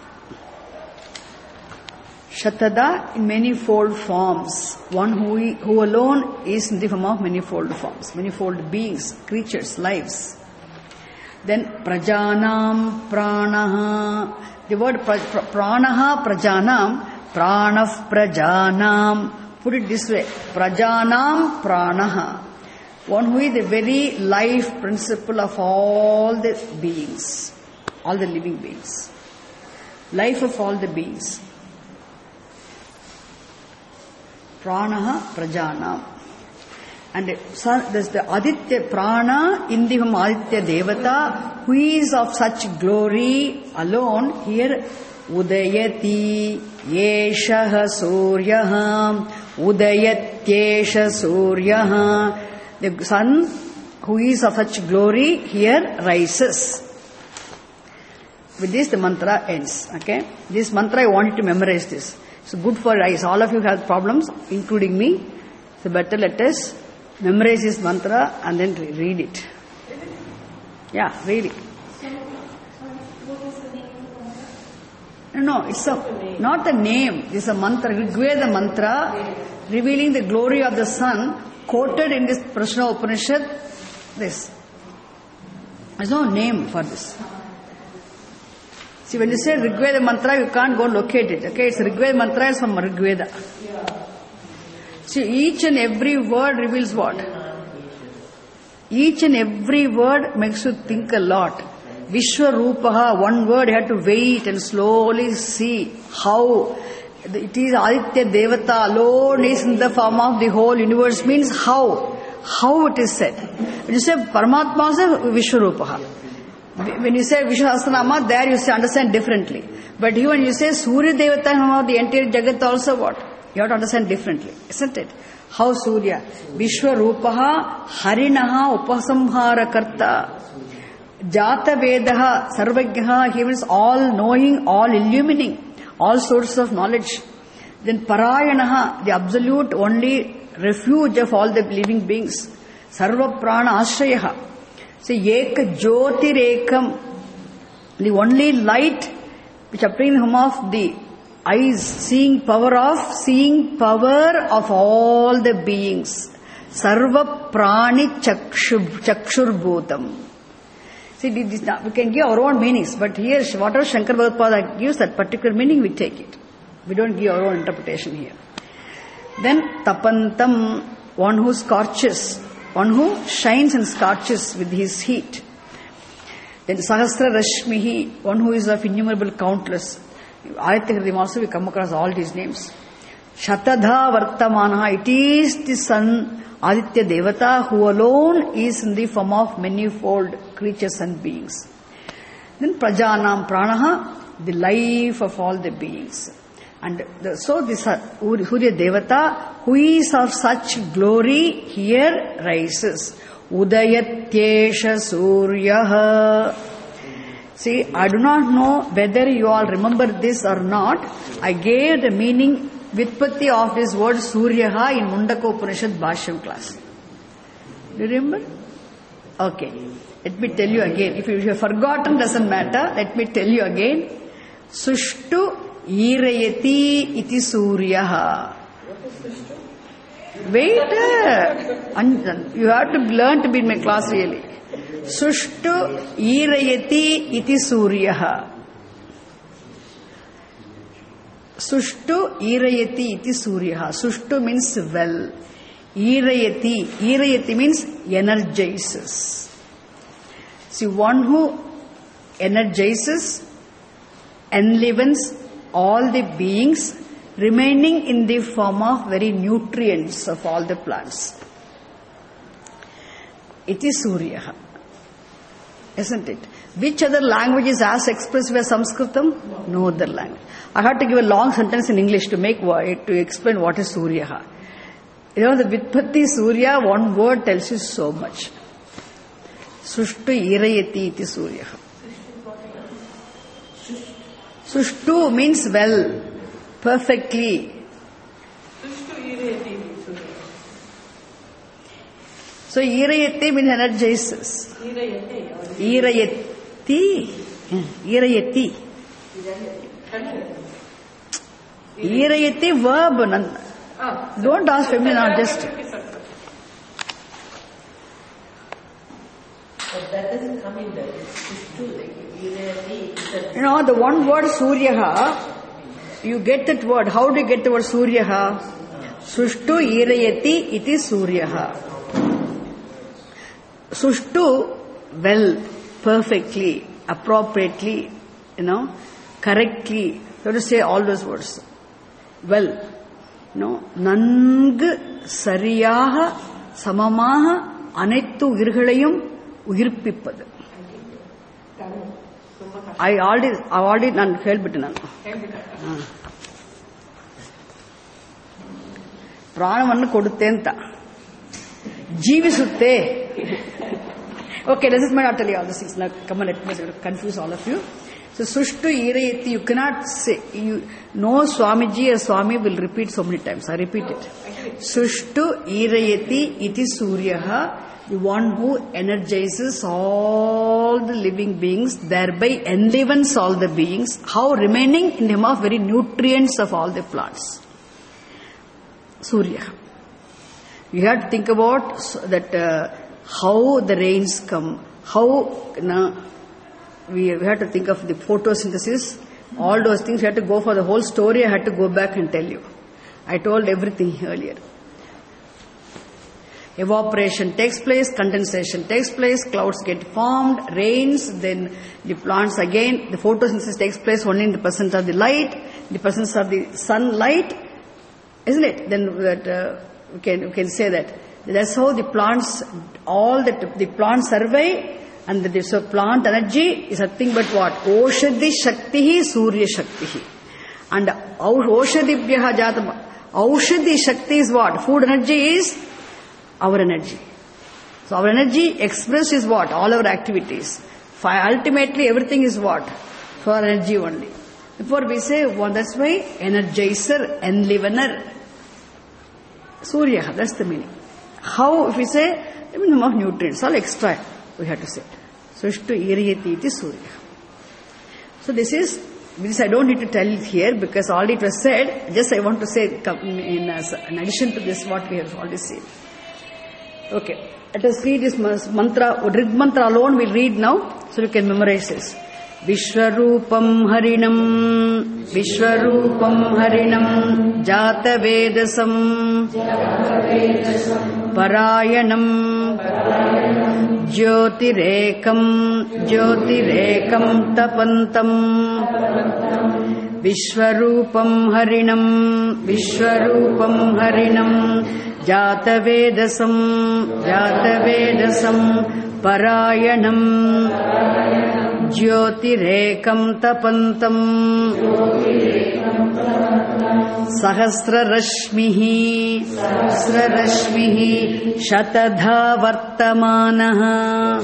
Shatada in manifold forms. One who alone is in the form of manifold forms, manifold beings, creatures, lives. Then Prajanam Pranaha. The word Pranaha Prajanam, Pranav Prajanam. Put it this way, Prajanam Pranaha. One who is the very life principle of all the beings, all the living beings. Life of all the beings. Pranaha Prajanam. And there's the Aditya Prana in the Aditya Devata, who is of such glory alone. Here, Udayati Yeshaha Suryaha, Udayatyesha Suryaha. The sun, who is of such glory, here rises. With this, the mantra ends. Okay? This mantra, I wanted to memorize this. It's good for eyes. All of you have problems, including me. So better let us Memorize this mantra and then read it. Yeah, read it. No, it's not a name. It's a mantra. Rigveda mantra, revealing the glory of the sun, quoted in this Prashna Upanishad. This. There's no name for this. See, when you say Rigveda mantra, you can't go locate it. Okay, it's Rigveda mantra is from Rigveda. See, each and every word reveals what? Each and every word makes you think a lot. Vishwarupaha, one word you have to wait and slowly see how it is Aditya Devata alone is in the form of the whole universe, means how it is said. When you say Paramatma, say Vishwarupaha. When you say Vishwasranama, there you say understand differently. But here when you say Surya Devata, the entire Jagat also what? You have to understand differently, isn't it? How Surya? Vishwarupaha Harinaha Upasamhara Karta. Jata Vedaha Sarvagyaha, he means all knowing, all illumining, all sources of knowledge. Then Parayanaha, the absolute only refuge of all the living beings. Sarva Prana Ashrayaha. See, Eka Jyotirekam, the only light which obtains from of the eyes, seeing power of all the beings. Sarva Prani Chakshur. See, we can give our own meanings, but here, whatever Shankar Bhagavad gives that particular meaning, we take it. We don't give our own interpretation here. Then, Tapantam, one who scorches, one who shines and scorches with his heat. Then, Sahasra Rashmihi, one who is of innumerable countless. Aditya Hridayam also we come across all these names. Shatadha Vartamanaha, it is the sun, Aditya Devata, who alone is in the form of manifold creatures and beings. Then Prajanam Pranaha, the life of all the beings. And so this Surya Devata, who is of such glory, here rises. Udayatyesha Suryaha. See, I do not know whether you all remember this or not. I gave the meaning, Vitpatti of this word Suryaha in Mundaka Upanishad Bhashyam class. Do you remember? Okay. Let me tell you again. If you have forgotten, doesn't matter. Let me tell you again. Sushtu Irayati iti Suryaha. Wait. You have to learn to be in my class really. Sushtu Irayati iti Suryaha. Sushtu Irayati iti Suryaha. Sushtu means well. Irayati means energizes. See, one who energizes, enlivens all the beings, remaining in the form of very nutrients of all the plants. It is Suryaha. Isn't it? Which other language is as expressive as Sanskritam? No other language. I had to give a long sentence in English to explain what is Suryaha. You know, the Vitpatti Surya, one word tells you so much. Sushtu Irayati iti Suryaha. Sushtu means well, perfectly. So Irayati means energizes. Irayati. Irayati verb. Don't ask feminine, not just. But that doesn't come in there. It's true. You know, the one word Suryaha, you get that word. How do you get the word Suryaha? Sushtu Irayati iti Suryaha. Sushtu, well, perfectly, appropriately, correctly. You have to say all those words. Well, Nang Sariyaha Samamaha Anettu Irhalayum Uirpippadu. I already ನಾನು ಹೇಳ್ಬಿಟ್ಟೆ ನಾನು ಪ್ರಾಣವನ್ನು ಕೊಡುತ್ತೆ ಅಂತ ಜೀವಿಸುತ್ತೆ. Okay, let us not tell you all these things. Now, come on, let me confuse all of you. So Sushtu Irayati, you cannot say, no Swamiji or Swami will repeat so many times. I repeat it. Sushtu Irayati iti Suryaha, the one who energizes all the living beings, thereby enlivens all the beings, how remaining in him of very nutrients of all the plants. Surya. You have to think about that how the rains come, how we have to think of the photosynthesis, all those things. We have to go for the whole story. I had to go back and tell you. I told everything earlier. Evaporation takes place, condensation takes place, clouds get formed, rains, then the plants again, the photosynthesis takes place only in the presence of the light, the presence of the sunlight, isn't it? Then that, we can say that. That's how the plants, all that the plant survey and the plant energy is nothing but what? Oshadhi Shaktihi Surya Shaktihi. And Oshadibhyaha Jatam. Oshadhi Shakti is what? Food energy is our energy. So our energy expressed is what? All our activities. Ultimately everything is what? For energy only. Therefore we say, well, that's why energizer, enlivener, Surya, that's the meaning. How, if we say, the minimum of nutrients, all extra, we have to say. Sushtu Iriyati iti Surya. So this I don't need to tell it here because already it was said, just I want to say in addition to this what we have already seen. Okay, let us read this mantra, Rig mantra alone we'll read now, so you can memorize this. Vishwarupam Harinam, Vishwarupam Harinam, Jata Vedasam, Parayanam, Jyotirekam, Jyotirekam Tapantam, Vishwarupam Harinam, Vishwarupam Harinam, Jata Vedasam, Jata Vedasam, Parayanam, Jyotirekam Tapantam, Sahasra Rashmihi, Sahasra Rashmihi, Shatadha Vartamanaha,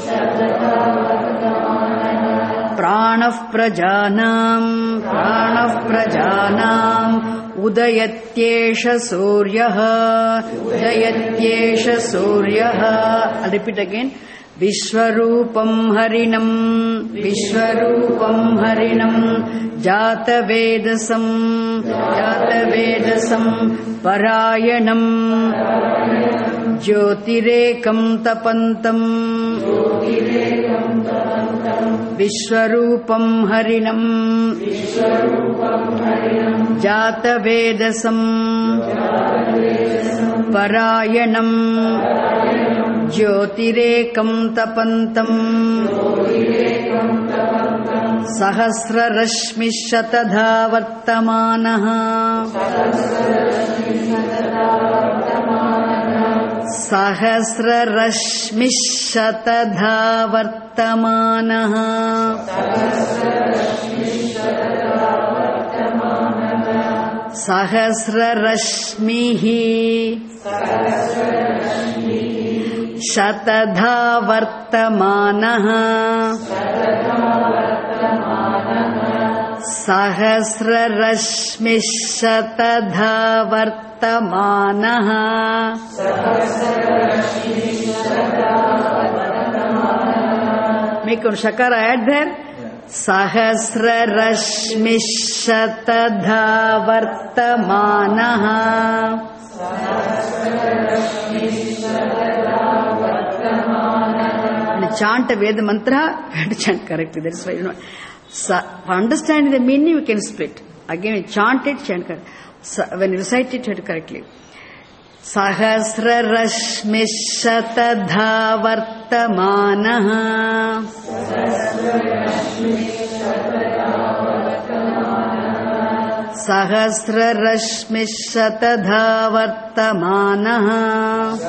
Pranav Prajanam, Pranav Prajanam, Udayatyesha Suryaha, Udayatyesha Suryaha. I'll repeat again. Vishwarupam Harinam, Vishwarupam Harinam, Jata Vedasam, Jata Vedasam, Parayanam, Jyotirekam Tapantam, Vishwarupam Harinam, Jata Vedasam, Parayanam, Jyotirekam Tapantam, Sahasra Rashmi Shatadha Vartamanaha, Sahasra Rashmi Shatadha Vartamanaha, Sahasra Rashmihi, Shatadha Vartamanaha, Sahasra Rashmi Shatadha Vartamanaha, make one shakara add there. Sahasra Rashmi Shatadha Vartamanaha, chant a Veda mantra, you have to chant correctly. That is why, for understanding the meaning, you can split. Again, you chant it, chant correctly. When you recite it, you have to correctly. Sahasra Rashmi Shatadha Vartamanaha, Sahasra Rashmi Shatadha Vartamanaha,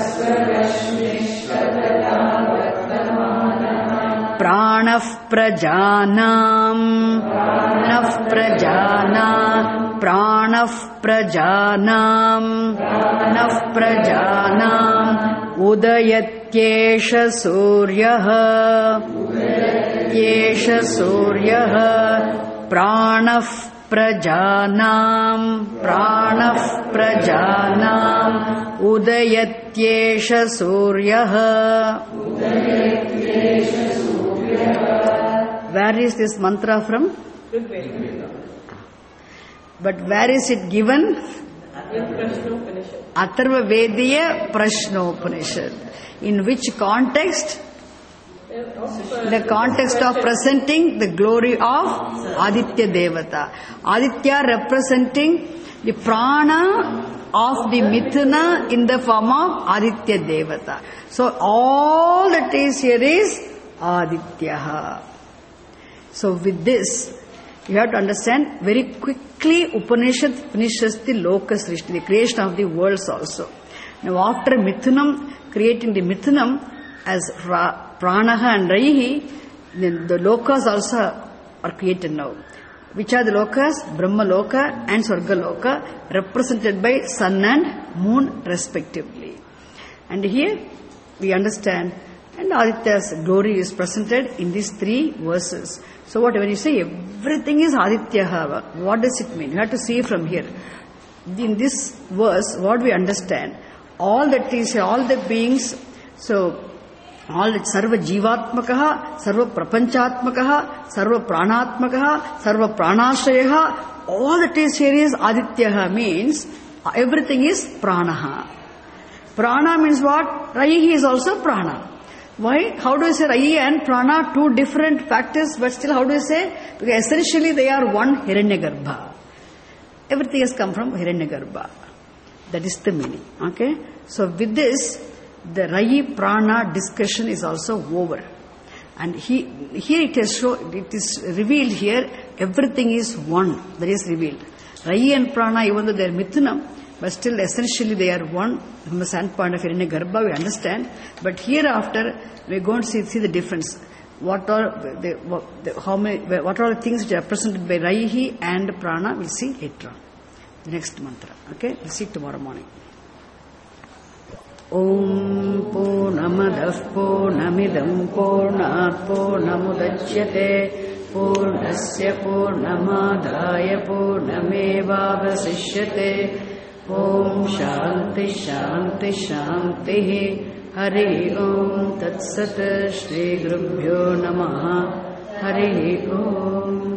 Pranav Prajanam, Pranav Prajanam, Pranav Prajanam, Pranav Prajanam, Udayat Udayatyesha Suryah Pranah Prajanam Udayatyesha Suryah. Where is this mantra from? But where is it given? Atharva Vediya Prashnopanishad. In which context? The context of presenting the glory of Aditya Devata. Aditya representing the prana of the Mithuna in the form of Aditya Devata. So all that is here is Aditya. So with this, you have to understand very quickly Upanishad finishes the Loka Srishti, the creation of the worlds also. Now after Mithunam, creating the Mithunam as Pranaha and Raihi, then the Lokas also are created now. Which are the Lokas? Brahma Loka and Swarga Loka, represented by sun and moon respectively. And here we understand, and Aditya's glory is presented in these three verses. So when you say everything is Aditya, what does it mean? You have to see from here. In this verse, what we understand, all that is, all the beings, so all that Sarva Jivatmakaha, Sarva Prapanchatmakaha, Sarva Pranatmakaha, Sarva Pranashayaha, all that is here is Aditya means everything is Pranaha. Prana means what? Raihi is also Prana. Why? How do you say Raihi and Prana? Two different factors, but still how do you say? Because essentially they are one Hiranyagarbha. Everything has come from Hiranyagarbha. That is the meaning. Okay? So with this, the Raihi Prana discussion is also over. And here it is revealed here, everything is one. That is revealed. Raihi and Prana, even though they are Mithunam, but still essentially they are one. From the standpoint of Hiranyagarbha, we understand. But hereafter, we are going to see the difference. What are the things which are represented by Raihi and Prana, we'll see later on. The next mantra. Okay? We'll see tomorrow morning. Om Purnamadah Purnamidam Purnat Purnamudachyate Purnasya Purnamadaya Purnamevavasishyate. Om Shanti Shanti Shanti. Hari Om Tat Sat. Shri Gurubhyo Namaha. Hari Om.